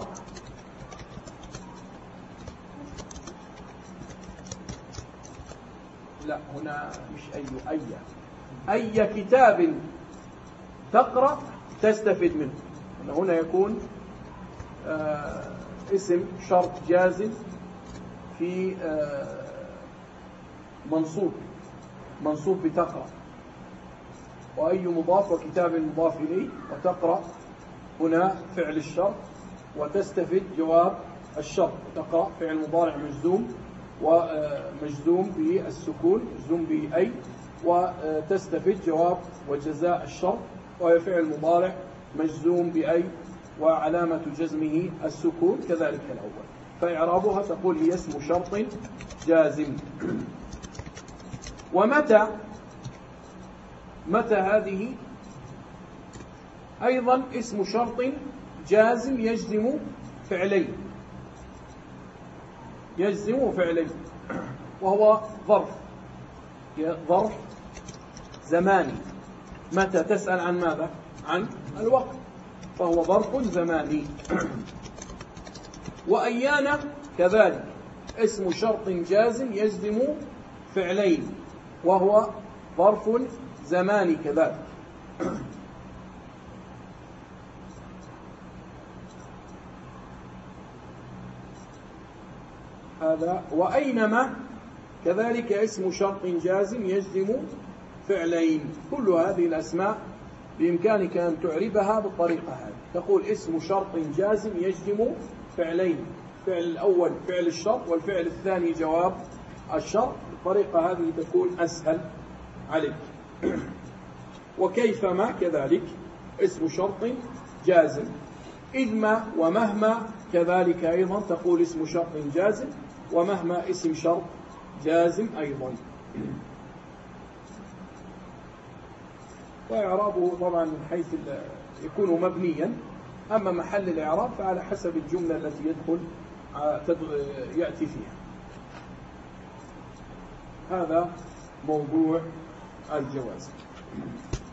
لا هنا مش أي أي أي كتاب تقرأ تستفيد منه. هنا يكون آه اسم شرط جازم في آه منصوب. منصوب بتقرأ. وأي مضاف وكتاب مضاف إليه وتقرأ هنا فعل الشرط وتستفيد جواب الشرط. تقرأ فعل مضارع مجزوم ومجزوم بالسكون مجزوم بأي وتستفيد جواب وجزاء الشرط وهي فعل مضارع مجزوم بأي وعلامة جزمه السكون كذلك الأول. فإعرابها تقول هي اسم شرط جازم. ومتى متى هذه أيضا اسم شرط جازم يجزم فعلين. يجزم فعلين وهو ظرف. ظرف زماني. متى تسأل عن ماذا؟ عن الوقت. فهو ظرف زماني. وأيانا كذلك اسم شرط جازم يجزم فعلين وهو ظرف زماني كذلك. هذا. وأينما كذلك اسم شرط جازم يجزم فعلين. كل هذه الأسماء بإمكانك أن تعربها بالطريقة هذه. تقول اسم شرط جازم يجزم فعلين. فعل الأول فعل الشرط والفعل الثاني جواب الشرط. بالطريقة هذه تكون أسهل عليك. وكيفما كذلك اسم شرط جازم. إذ ما ومهما كذلك أيضا تقول اسم شرط جازم ومهما اسم شرط جازم أيضا. وإعرابه طبعا من حيث يكون مبنيا. أما محل الإعراب فعلى حسب الجملة التي يدخل يأتي فيها. هذا موضوع الجواز.